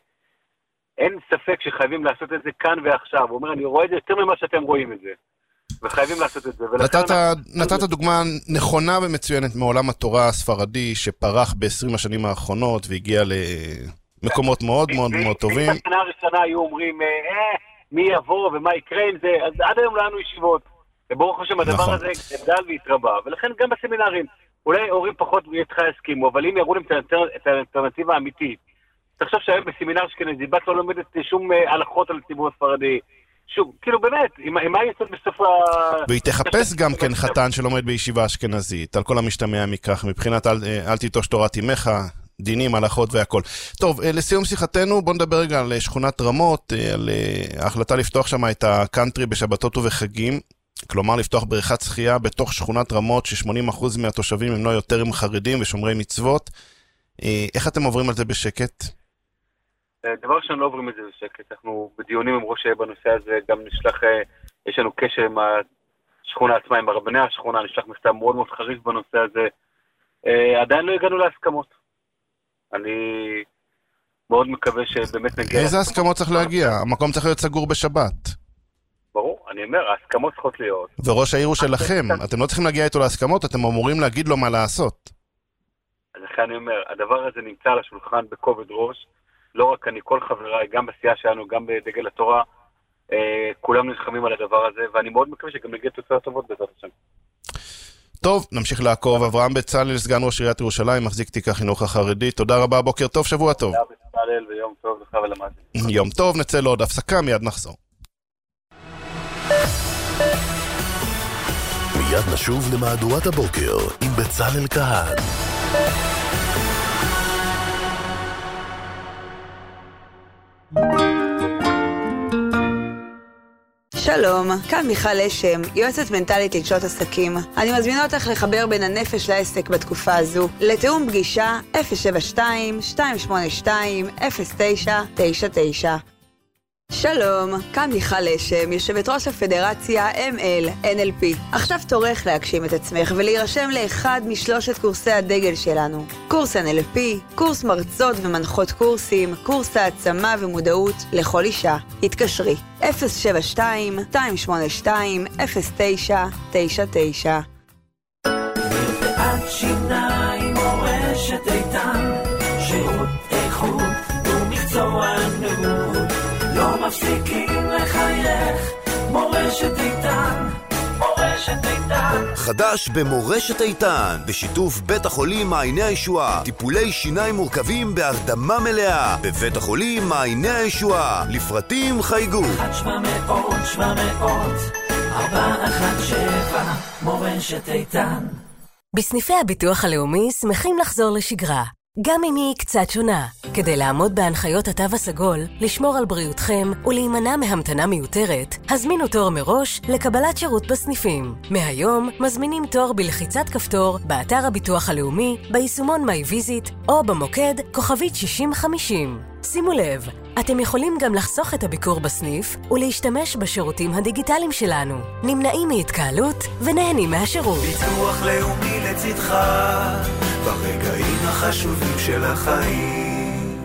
אין ספק שחייבים לעשות את זה כאן ועכשיו. הוא אומר, אני רואה את זה יותר ממה שאתם רואים את זה. וחייבים לעשות את זה. נתת, נתת דוגמה נכונה ומצוינת מעולם התורה הספרדי, שפרח ב-עשרים השנים האחרונות, והגיע למקומות מאוד מאוד מאוד טובים. אם בשנה הראשונה היו אומרים, אה, מי יבוא ומה יקרה עם זה, אז עד היום לא היו ישיבות. וברוך השם, הדבר הזה גדל והתרבה. ולכן גם בסמינרים, אולי הורים פחות איתך הסכימו, אבל אם יראו להם את האלטרנטיבה האמיתית, תחשוב שהיום בסמינר אשכנזי, בת לא לומדת שום הלכות על הציבור הספרדי. שוב, כאילו באמת, עם מה יצאת בסוף ה... והיא תחפש גם כן חתן שלומד בישיבה אשכנזית, על כל המשתמע מכך, מבחינת אל, אל תיטוש תורת אמך, דינים, הלכות והכל. טוב, לסיום שיחתנו, בוא נדבר רגע על שכונת רמות, על ההחלטה לפתוח שם את הקאנטרי בשבתות ובחגים, כלומר לפתוח בריכת שחייה בתוך שכונת רמות, ש-שמונים אחוז מהתושבים הם לא יותר עם חרדים ושומרי מצוות. איך אתם עוברים על זה בשקט? דבר שאני לא עוברים את זה בשקט, אנחנו בדיונים עם ראש העיר בנושא הזה, גם נשלח, יש לנו קשר עם השכונה עצמה, עם הרבני השכונה, נשלח מכתב מאוד מאוד חריף בנושא הזה, אה, עדיין לא הגענו להסכמות. אני מאוד מקווה שבאמת נגיע... איזה הסכמות צריך להגיע? המקום צריך להיות סגור בשבת. ברור, אני אומר, ההסכמות צריכות להיות. וראש העיר הוא שלכם, אתם לא צריכים להגיע איתו להסכמות, אתם אמורים להגיד לו מה לעשות. אז לכן אני אומר, הדבר הזה נמצא על השולחן בכובד ראש, לא רק אני, כל חבריי, גם בסיעה שלנו, גם בדגל התורה, אה, כולם נלחמים על הדבר הזה, ואני מאוד מקווה שגם נגיע תוצאות טובות בעזרת השם. טוב, נמשיך לעקוב. אברהם בצלאל, סגן ראש עיריית ירושלים, מחזיק תיק החינוך החרדי. תודה רבה, בוקר טוב, שבוע טוב. תודה בצלאל ויום טוב לך ולמאזינים. יום טוב, נצא לעוד הפסקה, מיד נחזור. מיד נשוב למהדורת הבוקר עם בצלאל כהן. שלום, כאן מיכל אשם, יועצת מנטלית לקשוט עסקים. אני מזמינה אותך לחבר בין הנפש לעסק בתקופה הזו. לתאום פגישה אפס שבע שתיים שתיים שמונה שתיים אפס תשע תשע תשע. שלום, כאן מיכל אשם, יושבת ראש הפדרציה אם אל אן אל פי. עכשיו תורך להגשים את עצמך ולהירשם לאחד משלושת קורסי הדגל שלנו. קורס אן אל פי, קורס מרצות ומנחות קורסים, קורס העצמה ומודעות לכל אישה. התקשרי אפס שבע שתיים שתיים שמונה שתיים אפס תשע תשע תשע. מרפאת שיניים מורשת איתן, שירות איכות ומקצוענות, לא מפסיקים לחייך, מורשת איתן, מורשת איתן. חדש במורשת איתן, בשיתוף בית החולים מעייני הישועה, טיפולי שיניים מורכבים בהרדמה מלאה, בבית החולים מעייני הישועה, לפרטים חייגו אחת שבע מאות שבע מאות ארבע אחת שבע, מורשת איתן. בסניפי הביטוח הלאומי שמחים לחזור לשגרה, גם אם היא קצת שונה, כדי לעמוד בהנחיות התו הסגול, לשמור על בריאותכם ולהימנע מהמתנה מיותרת, הזמינו תור מראש לקבלת שירות בסניפים. מהיום מזמינים תור בלחיצת כפתור באתר הביטוח הלאומי, ביישומון מיי ויזיט או במוקד כוכבית שישים חמישים. שימו לב, אתם יכולים גם לחסוך את הביקור בסניף ולהשתמש בשירותים הדיגיטליים שלנו. נמנעים מהתקהלות ונהנים מהשירות. ביטוח לאומי לצדך ברגעים החשובים של החיים.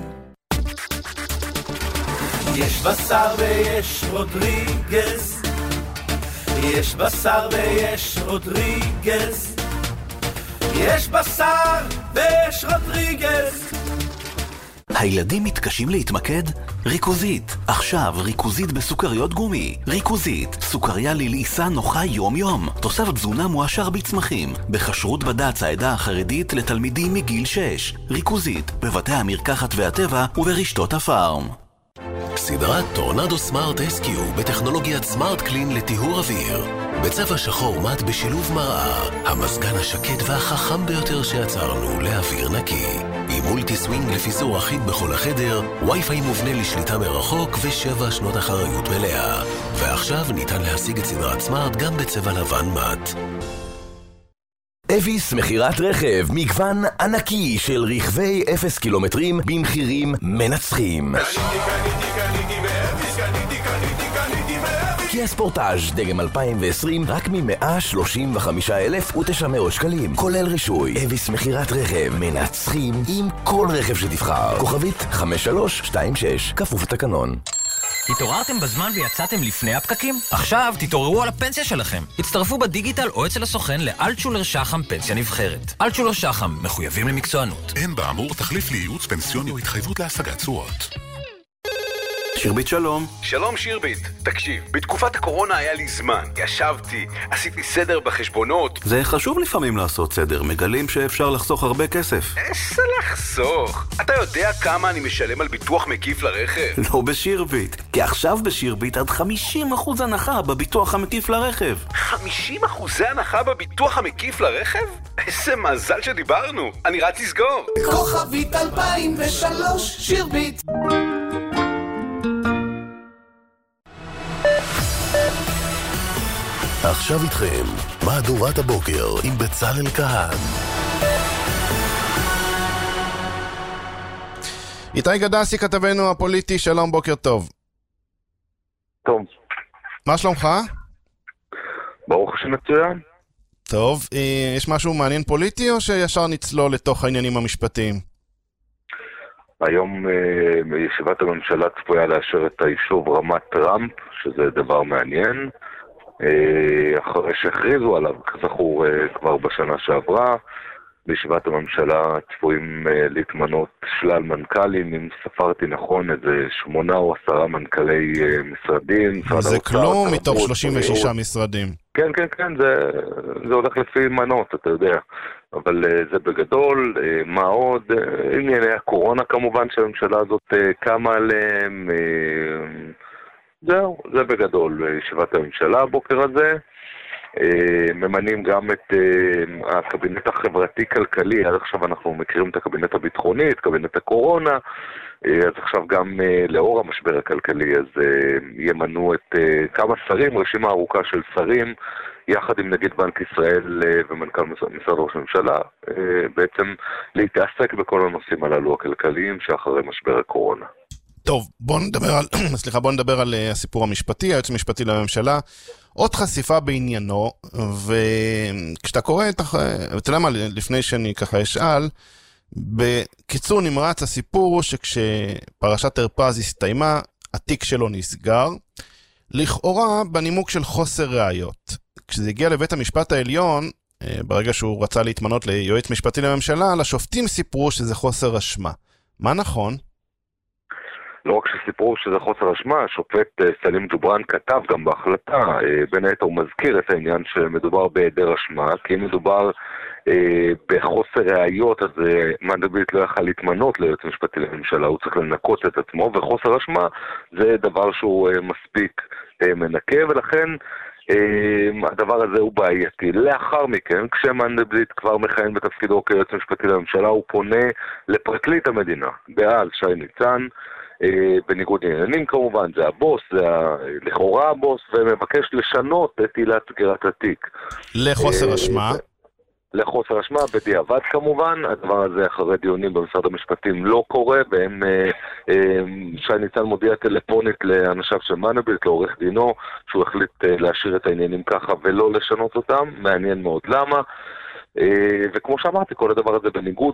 יש בשר ויש רודריגז, יש בשר ויש רודריגז, יש בשר ויש רודריגז. הילדים מתקשים להתמקד? ריכוזית. עכשיו ריכוזית בסוכריות גומי. ריכוזית. סוכריה ללעיסה נוחה יום יום. תוסף תזונה מועשר בצמחים. בכשרות בד"ץ העדה החרדית לתלמידים מגיל שש. ריכוזית. בבתי המרקחת והטבע וברשתות הפארם. סדרת טורנדו סמארט אס קיו בטכנולוגיית סמארט קלין לטיהור אוויר. בצבע שחור מת בשילוב מראה, המזגן השקט והחכם ביותר שיצרנו לאוויר נקי. עם מולטי סווינג לפיזור אחיד בכל החדר, וי-פיי מובנה לשליטה מרחוק ושבע שנות אחריות מלאה. ועכשיו ניתן להשיג את סדרת סמארט גם בצבע לבן מת. אביס מחירת רכב, מגוון ענקי של רכבי אפס קילומטרים במחירים מנצחים. קיה ספורטאז' דגם אלפיים ועשרים רק מ-מאה שלושים וחמישה אלף ותשע מאות שקלים, כולל רישוי. אביס מחירת רכב, מנצחים עם כל רכב שתבחר. כוכבית חמש שלוש שתיים שש, כפוף לתקנון. התעוררתם בזמן ויצאתם לפני הפקקים? עכשיו תתעוררו על הפנסיה שלכם. הצטרפו בדיגיטל או אצל הסוכן לאלטשולר שחם פנסיה נבחרת. אלטשולר שחם, מחויבים למקצוענות. אין באמור תחליף לייעוץ פנסיוני או התחייבות להשגת תשואות. שירבית שלום. שלום שירבית. תקשיב, בתקופת הקורונה היה לי זמן. ישבתי, עשיתי סדר בחשבונות. זה חשוב לפעמים לעשות סדר, מגלים שאפשר לחסוך הרבה כסף. איזה לחסוך? אתה יודע כמה אני משלם על ביטוח מקיף לרכב? לא בשירבית, כי עכשיו בשירבית עד חמישים אחוז הנחה בביטוח המקיף לרכב. חמישים אחוז הנחה בביטוח המקיף לרכב? איזה מזל שדיברנו. אני רץ לסגור. כוכבית אלפיים ושלוש שירבית. עכשיו איתכם, מהדורת הבוקר עם בצלאל כהן. איתי גדסי כתבנו הפוליטי, שלום, בוקר טוב. טוב. מה שלומך? ברוך השם מצוין. טוב, יש משהו מעניין פוליטי או שישר נצלול לתוך העניינים המשפטיים? היום בישיבת הממשלה צפויה לאשר את היישוב רמת טראמפ, שזה דבר מעניין, אחרי שהכריזו עליו, כזכור כבר בשנה שעברה. בישיבת הממשלה צפויים להתמנות שלל מנכ"לים, אם ספרתי נכון, איזה שמונה או עשרה מנכ"לי משרדים. זה כלום מתוך שלושים ושישה משרדים. כן, כן, כן, זה, זה הולך לפי מנות, אתה יודע. אבל זה בגדול, מה עוד? ענייני הקורונה כמובן שהממשלה הזאת קמה עליהם. זהו, זה בגדול בישיבת הממשלה הבוקר הזה. ממנים גם את הקבינט החברתי-כלכלי, עד עכשיו אנחנו מכירים את הקבינט הביטחוני, את קבינט הקורונה, אז עכשיו גם לאור המשבר הכלכלי, אז ימנו את כמה שרים, רשימה ארוכה של שרים, יחד עם נגיד בנק ישראל ומנכ"ל משרד ראש הממשלה, בעצם להתעסק בכל הנושאים הללו הכלכליים שאחרי משבר הקורונה. טוב, בוא נדבר על, סליחה, בוא נדבר על הסיפור המשפטי, היועץ המשפטי לממשלה, עוד חשיפה בעניינו, וכשאתה קורא את, אתה יודע מה, לפני שאני ככה אשאל, בקיצור נמרץ הסיפור הוא שכשפרשת הרפז הסתיימה, התיק שלו נסגר, לכאורה בנימוק של חוסר ראיות. כשזה הגיע לבית המשפט העליון, ברגע שהוא רצה להתמנות ליועץ משפטי לממשלה, לשופטים סיפרו שזה חוסר אשמה. מה נכון? לא רק שסיפרו שזה חוסר אשמה, השופט סלים ג'ובראן כתב גם בהחלטה, בין היתר הוא מזכיר את העניין שמדובר בהיעדר אשמה, כי אם מדובר אה, בחוסר ראיות, אז מנדלבליט לא יכל להתמנות ליועץ משפטי לממשלה, הוא צריך לנקות את עצמו, וחוסר אשמה זה דבר שהוא אה, מספיק אה, מנקה, ולכן אה, הדבר הזה הוא בעייתי. לאחר מכן, כשמנדלבליט כבר מכהן בתפקידו כיועץ משפטי לממשלה, הוא פונה לפרקליט המדינה, דאז שי ניצן, בניגוד עניינים כמובן, זה הבוס, זה לכאורה הבוס, ומבקש לשנות את עילת סגירת התיק. לחוסר אשמה? לחוסר אשמה, בדיעבד כמובן, הדבר הזה אחרי דיונים במשרד המשפטים לא קורה, והם, שי ניצן מודיע טלפונית לאנשיו של מנדלבליט, לעורך דינו, שהוא החליט להשאיר את העניינים ככה ולא לשנות אותם, מעניין מאוד למה. וכמו שאמרתי, כל הדבר הזה בניגוד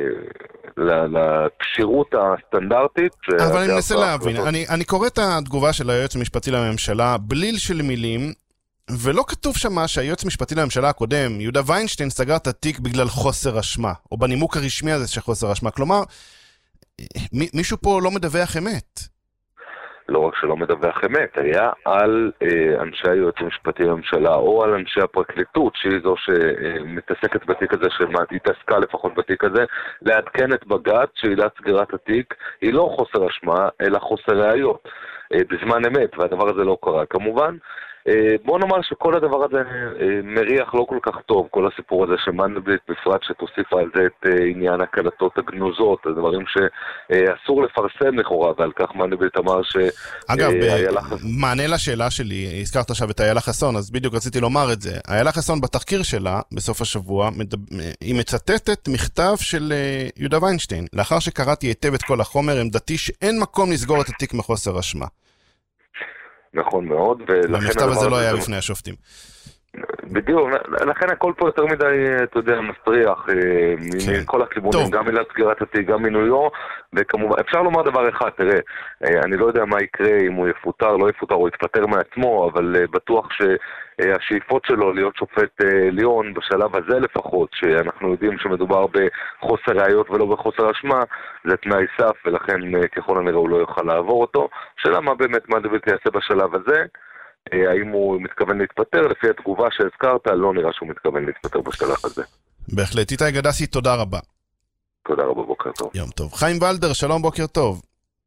לקשירות הסטנדרטית. אבל אני מנסה להבין, אני קורא את התגובה של היועץ המשפטי לממשלה, בליל של מילים, ולא כתוב שמה שהיועץ המשפטי לממשלה הקודם, יהודה ויינשטיין, סגר את התיק בגלל חוסר אשמה, או בנימוק הרשמי הזה של חוסר אשמה. כלומר, מישהו פה לא מדווח אמת. לא רק שלא מדווח אמת, היה על אה, אנשי היועץ המשפטי לממשלה, או על אנשי הפרקליטות, שהיא זו שמתעסקת בתיק הזה, שהתעסקה לפחות בתיק הזה, לעדכן את בג"ץ שעילת סגירת התיק היא לא חוסר אשמה, אלא חוסר ראיות, אה, בזמן אמת, והדבר הזה לא קרה כמובן. בוא נאמר שכל הדבר הזה מריח לא כל כך טוב, כל הסיפור הזה שמנדלבליט בפרט שתוסיף על זה את עניין הקלטות הגנוזות, הדברים שאסור לפרסם לכאורה, ועל כך מנדלבליט אמר ש... אגב, מענה לשאלה שלי, הזכרת עכשיו את איילה חסון, אז בדיוק רציתי לומר את זה. איילה חסון בתחקיר שלה, בסוף השבוע, היא מצטטת מכתב של יהודה ויינשטיין. לאחר שקראתי היטב את כל החומר, עמדתי שאין מקום לסגור את התיק מחוסר אשמה. נכון מאוד. והמכתב הזה לא היה בפני השופטים. בדיוק, לכן הכל פה יותר מדי, אתה יודע, מסטריח, מכל הכיוונים, גם מילת סגירת התיק, גם מינויו, וכמובן, אפשר לומר דבר אחד, תראה, אני לא יודע מה יקרה אם הוא יפוטר, לא יפוטר, הוא יתפטר מעצמו, אבל בטוח שהשאיפות שלו להיות שופט עליון, בשלב הזה לפחות, שאנחנו יודעים שמדובר בחוסר ראיות ולא בחוסר אשמה, זה תנאי סף, ולכן ככל הנראה הוא לא יוכל לעבור אותו. שאלה מה באמת מנדלבליט יעשה בשלב הזה, האם הוא מתכוון להתפטר? לפי התגובה שהזכרת, לא נראה שהוא מתכוון להתפטר בשלב הזה. בהחלט. איתי גדסי, תודה רבה. תודה רבה, בוקר טוב. יום טוב. חיים ולדר, שלום, בוקר טוב.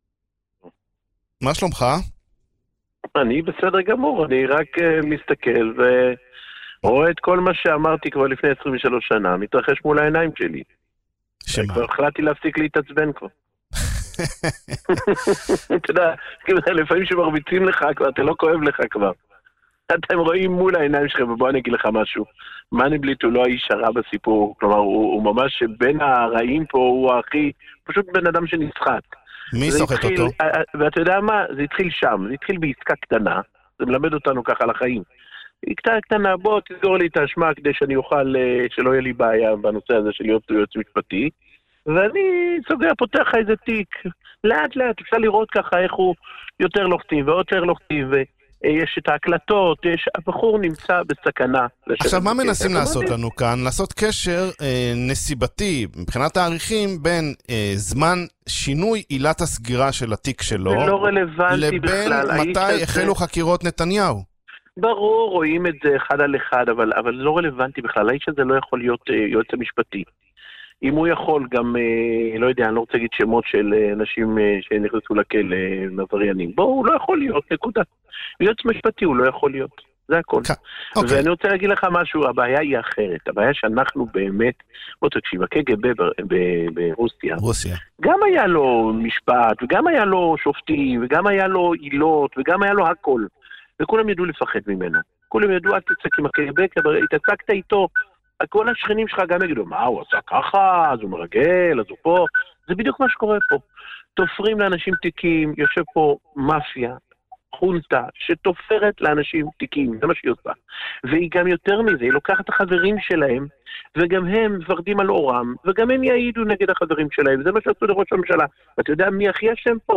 מה שלומך? אני בסדר גמור, אני רק uh, מסתכל ורואה את כל מה שאמרתי כבר לפני עשרים ושלוש שנה, מתרחש מול העיניים שלי. שמה? כבר החלטתי להפסיק להתעצבן כבר. אתה יודע, לפעמים שמרביצים לך כבר, אתה לא כואב לך כבר. אתם רואים מול העיניים שלכם, ובוא אני אגיד לך משהו. מנדלבליט הוא לא האיש הרע בסיפור, כלומר, הוא, הוא ממש בין הרעים פה, הוא הכי, פשוט בן אדם שנשחק. מי סוחט אותו? ואתה יודע מה? זה התחיל שם, זה התחיל בעסקה קטנה, זה מלמד אותנו ככה על החיים. היא קטנה, קטנה, בוא תסגור לי את האשמה כדי שאני אוכל, שלא יהיה לי בעיה בנושא הזה של להיות יועץ משפטי, ואני סוגר, פותח לך איזה תיק, לאט לאט, אפשר לראות ככה איך הוא יותר לוחתים ויותר לוחתים, ויש את ההקלטות, יש, הבחור נמצא בסכנה. עכשיו, מה מנסים לעשות לנו כאן? לעשות קשר אה, נסיבתי, מבחינת העריכים, בין אה, זמן שינוי עילת הסגירה של התיק שלו, זה לא רלוונטי בכלל. לבין מתי החלו חקירות נתניהו. ברור, רואים את זה אחד על אחד, אבל, אבל זה לא רלוונטי בכלל. האיש הזה לא יכול להיות אה, יועץ המשפטי. אם הוא יכול גם, אה, לא יודע, אני לא רוצה להגיד שמות של אה, אנשים אה, שנכנסו לכלא, אה, עבריינים. בוא, הוא לא יכול להיות, נקודה. יועץ משפטי הוא לא יכול להיות. זה הכל. Okay. ואני רוצה להגיד לך משהו, הבעיה היא אחרת. הבעיה שאנחנו באמת, בוא תקשיב, הקג"ב ברוסיה, רוסיה. גם היה לו משפט, וגם היה לו שופטים, וגם היה לו עילות, וגם היה לו הכל. וכולם ידעו לפחד ממנו. כולם ידעו, אל תצק עם הקג"ב, התעסקת איתו, כל השכנים שלך גם יגידו, מה, הוא עשה ככה, אז הוא מרגל, אז הוא פה. זה בדיוק מה שקורה פה. תופרים לאנשים תיקים, יושב פה מאפיה, חונטה, שתופרת לאנשים תיקים, זה מה שהיא עושה. והיא גם יותר מזה, היא לוקחת את החברים שלהם, וגם הם מפחדים על אורם, וגם הם יעידו נגד החברים שלהם, זה מה שעשו לראש הממשלה. ואתה יודע מי הכי אשם פה?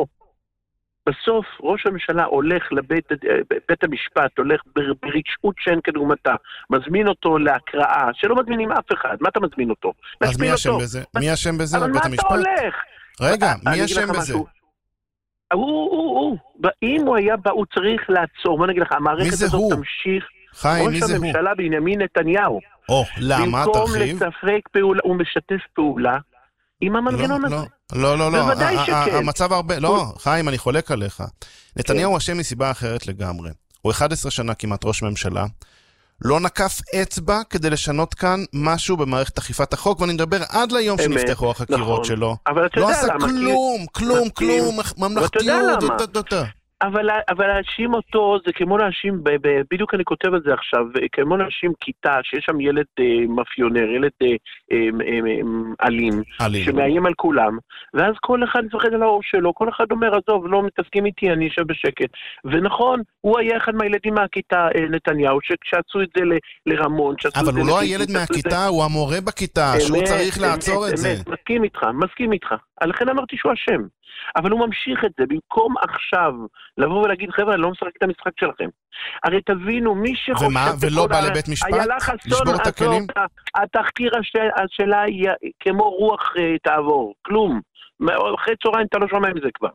בסוף ראש הממשלה הולך לבית בית המשפט, הולך ברשעות שאין כדוגמתה, מזמין אותו להקראה, שלא מזמינים אף אחד, מה אתה מזמין אותו? אז מי אשם בזה? מי אשם בזה? אבל מה אתה הולך? רגע, מי אשם בזה? הוא, הוא, הוא, אם הוא היה בא, הוא צריך לעצור, מה נגיד לך, המערכת הזאת תמשיך, ראש הממשלה בנימין נתניהו, או, למה? במקום תרחיב? לספק פעולה, הוא משתף פעולה, עם המנגנון הזה. לא, לא, לא, בוודאי שכן. המצב הרבה, לא, חיים, אני חולק עליך. נתניהו אשם מסיבה אחרת לגמרי. הוא אחת עשרה שנה כמעט ראש ממשלה, לא נקף אצבע כדי לשנות כאן משהו במערכת אכיפת החוק, ואני מדבר עד ליום שנפתחו החקירות שלו. לא עשה כלום, כלום, כלום, ממלכתיות, אבל, אבל להאשים אותו זה כמו להאשים, בדיוק אני כותב על זה עכשיו, כמו להאשים כיתה שיש שם ילד אה, מפיונר, ילד אה, אה, אה, אלים, אלים, שמאיים על כולם, ואז כל אחד מפחד על האור שלו, כל אחד אומר, עזוב, לא מתעסקים איתי, אני אשב בשקט. ונכון, הוא היה אחד מהילדים מהכיתה, אה, נתניהו, שכשעשו את זה ל, לרמון, אבל הוא לא הילד מהכיתה, הוא המורה בכיתה, שהוא צריך לעצור את זה. מסכים איתך, מסכים איתך. לכן אמרתי שהוא אשם. אבל הוא ממשיך את זה, במקום עכשיו לבוא ולהגיד, חבר'ה, אני לא משחק את המשחק שלכם. הרי תבינו, מי שחושב... ומה? ולא בא לבית משפט? לשבור את הכלים? התחקיר שלה היא כמו רוח תעבור, כלום. אחרי צהריים אתה לא שומע עם זה כבר.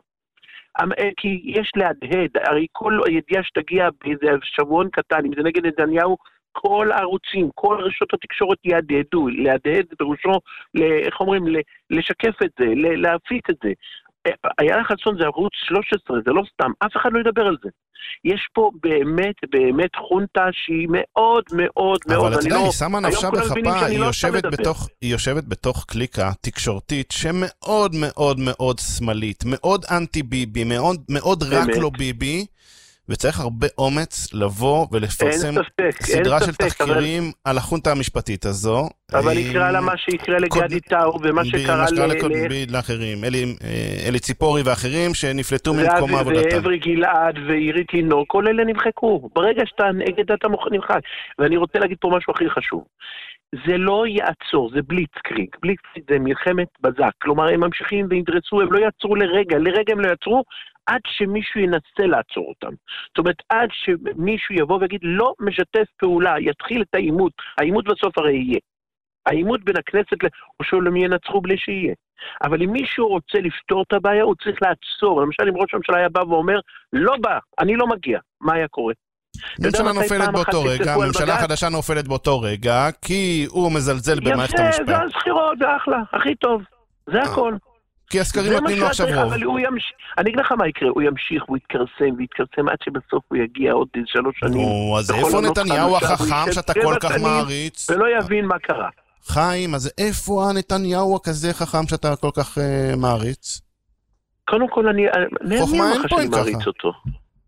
כי יש להדהד, הרי כל ידיעה שתגיע באיזה שבועון קטן, אם זה נגד נתניהו, כל הערוצים, כל רשתות התקשורת יעדדו, להדהד בראשו, איך אומרים, לשקף את זה, להפיץ את זה. איילה חסון זה ערוץ שלוש עשרה, זה לא סתם, אף אחד לא ידבר על זה. יש פה באמת, באמת חונטה שהיא מאוד מאוד מאוד... אבל אתה יודע, היא שמה נפשה בחפה, היא יושבת בתוך, היא יושבת בתוך קליקה תקשורתית שמאוד מאוד מאוד שמאלית, מאוד אנטי ביבי, מאוד, מאוד רק לא ביבי, וצריך הרבה אומץ לבוא ולפרסם סדרה של תחקירים על החונטה המשפטית הזו. אבל יקרה לה מה שיקרה לגדי טאו ומה שקרה לאחרים, אלי ציפורי ואחרים שנפלטו ממקום העבודתם. ואברי גלעד ואירית הינו, כל אלה נמחקו. ברגע שאתה נגד אתה נמחק. ואני רוצה להגיד פה משהו הכי חשוב. זה לא יעצור, זה בליצקריג. בליצקריג זה מלחמת בזק. כלומר, הם ממשיכים וידרסו, הם לא יעצרו לרגע. לרגע הם לא יעצרו, עד שמישהו ינסה לעצור אותם. זאת אומרת, עד שמישהו יבוא ויגיד, לא משתף פעולה, יתחיל את האימות. האימות בסוף הרי יהיה. האימות בין הכנסת או שהם ינצחו בלי שיהיה. אבל אם מישהו רוצה לפתור את הבעיה, הוא צריך לעצור. למשל, אם ראש הממשלה היה בא ואומר, לא בא, אני לא מגיע. מה היה קורה? הממשלה נופלת באותו רגע, הממשלה החדשה נופלת באותו רגע, כי הוא מזלזל במערכת המשפט. יפה, זה הזכירות, זה אחלה, הכי טוב. זה הכל. כי הסקרים נותנים לו עכשיו רוב. אני אגיד לך מה יקרה, הוא ימשיך, הוא יתקרסם, ויתקרסם עד שבסוף הוא יגיע עוד שלוש שנים. נו, אז איפה נתניהו החכם שאתה כל כך מעריץ? ולא יבין מה קרה. חיים, אז איפה הנתניהו הכזה חכם שאתה כל כך מעריץ? קודם כל, אני... מי אמר לך שאני מעריץ אותו?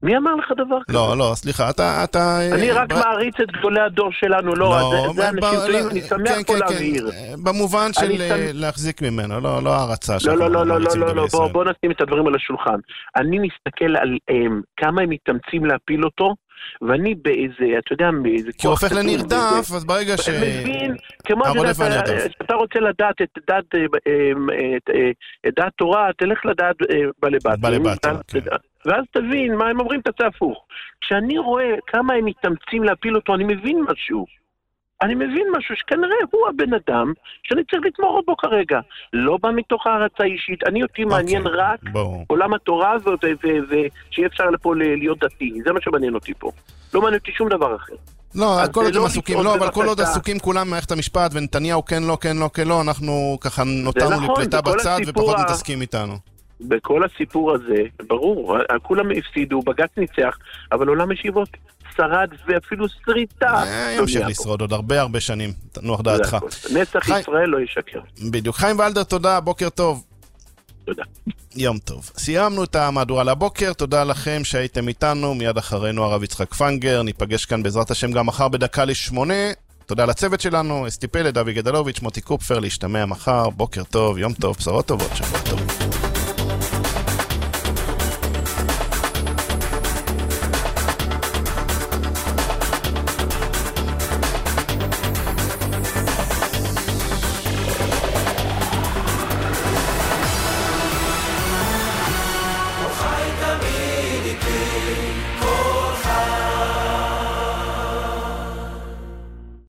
מי אמר לך דבר כזה? לא, לא, סליחה, אתה... אתה אני רק ב... מעריץ את גדולי הדור שלנו, לא, לא זה, זה אנשים ב... טועים, לא, אני שמח כן, פה כן, להבהיר. כן. במובן של שמח... להחזיק ממנו, לא, לא הרצה לא, לא, לא, לא, לא, לא, לא, בוא, בוא נשים את הדברים על השולחן. אני מסתכל על הם, כמה הם מתאמצים להפיל אותו, ואני באיזה, אתה יודע, באיזה כוח... כי הוא הופך לנרדף, אז ברגע ש... מבין, כמו שאתה רוצה לדעת את דעת תורה, תלך לדעת בלבטים. בלבטים, כן. ואז תבין מה הם אומרים, תעשה הפוך. כשאני רואה כמה הם מתאמצים להפיל אותו, אני מבין משהו. אני מבין משהו שכנראה הוא הבן אדם שאני צריך לתמוך בו כרגע. לא בא מתוך הערצה אישית, אני אותי מעניין רק עולם התורה הזאת, ושיהיה אפשר לפה להיות דתי. זה מה שמעניין אותי פה. לא מעניין אותי שום דבר אחר. לא, כל עוד הם עסוקים, לא, אבל כל עוד עסוקים כולם מערכת המשפט, ונתניהו כן לא, כן לא, כן לא, אנחנו ככה נותרנו לפלטה בצד ופחות מתעסקים איתנו. בכל הסיפור הזה, ברור, כולם הפסידו, בג"ץ ניצח, אבל עולם ישיבות שרד ואפילו שריטה. ימשיך לשרוד עוד הרבה הרבה שנים, תנוח דעתך. נצח ישראל לא ישקר. בדיוק. חיים ולדר, תודה, בוקר טוב. תודה. יום טוב. סיימנו את המהדורה לבוקר, תודה לכם שהייתם איתנו, מיד אחרינו הרב יצחק פנגר, ניפגש כאן בעזרת השם גם מחר בדקה לשמונה. תודה לצוות שלנו, אסתי פלד, אבי גדלוביץ', מוטי קופפר, להשתמע מחר, בוקר טוב, יום טוב, בשורות טובות, שבוע טוב.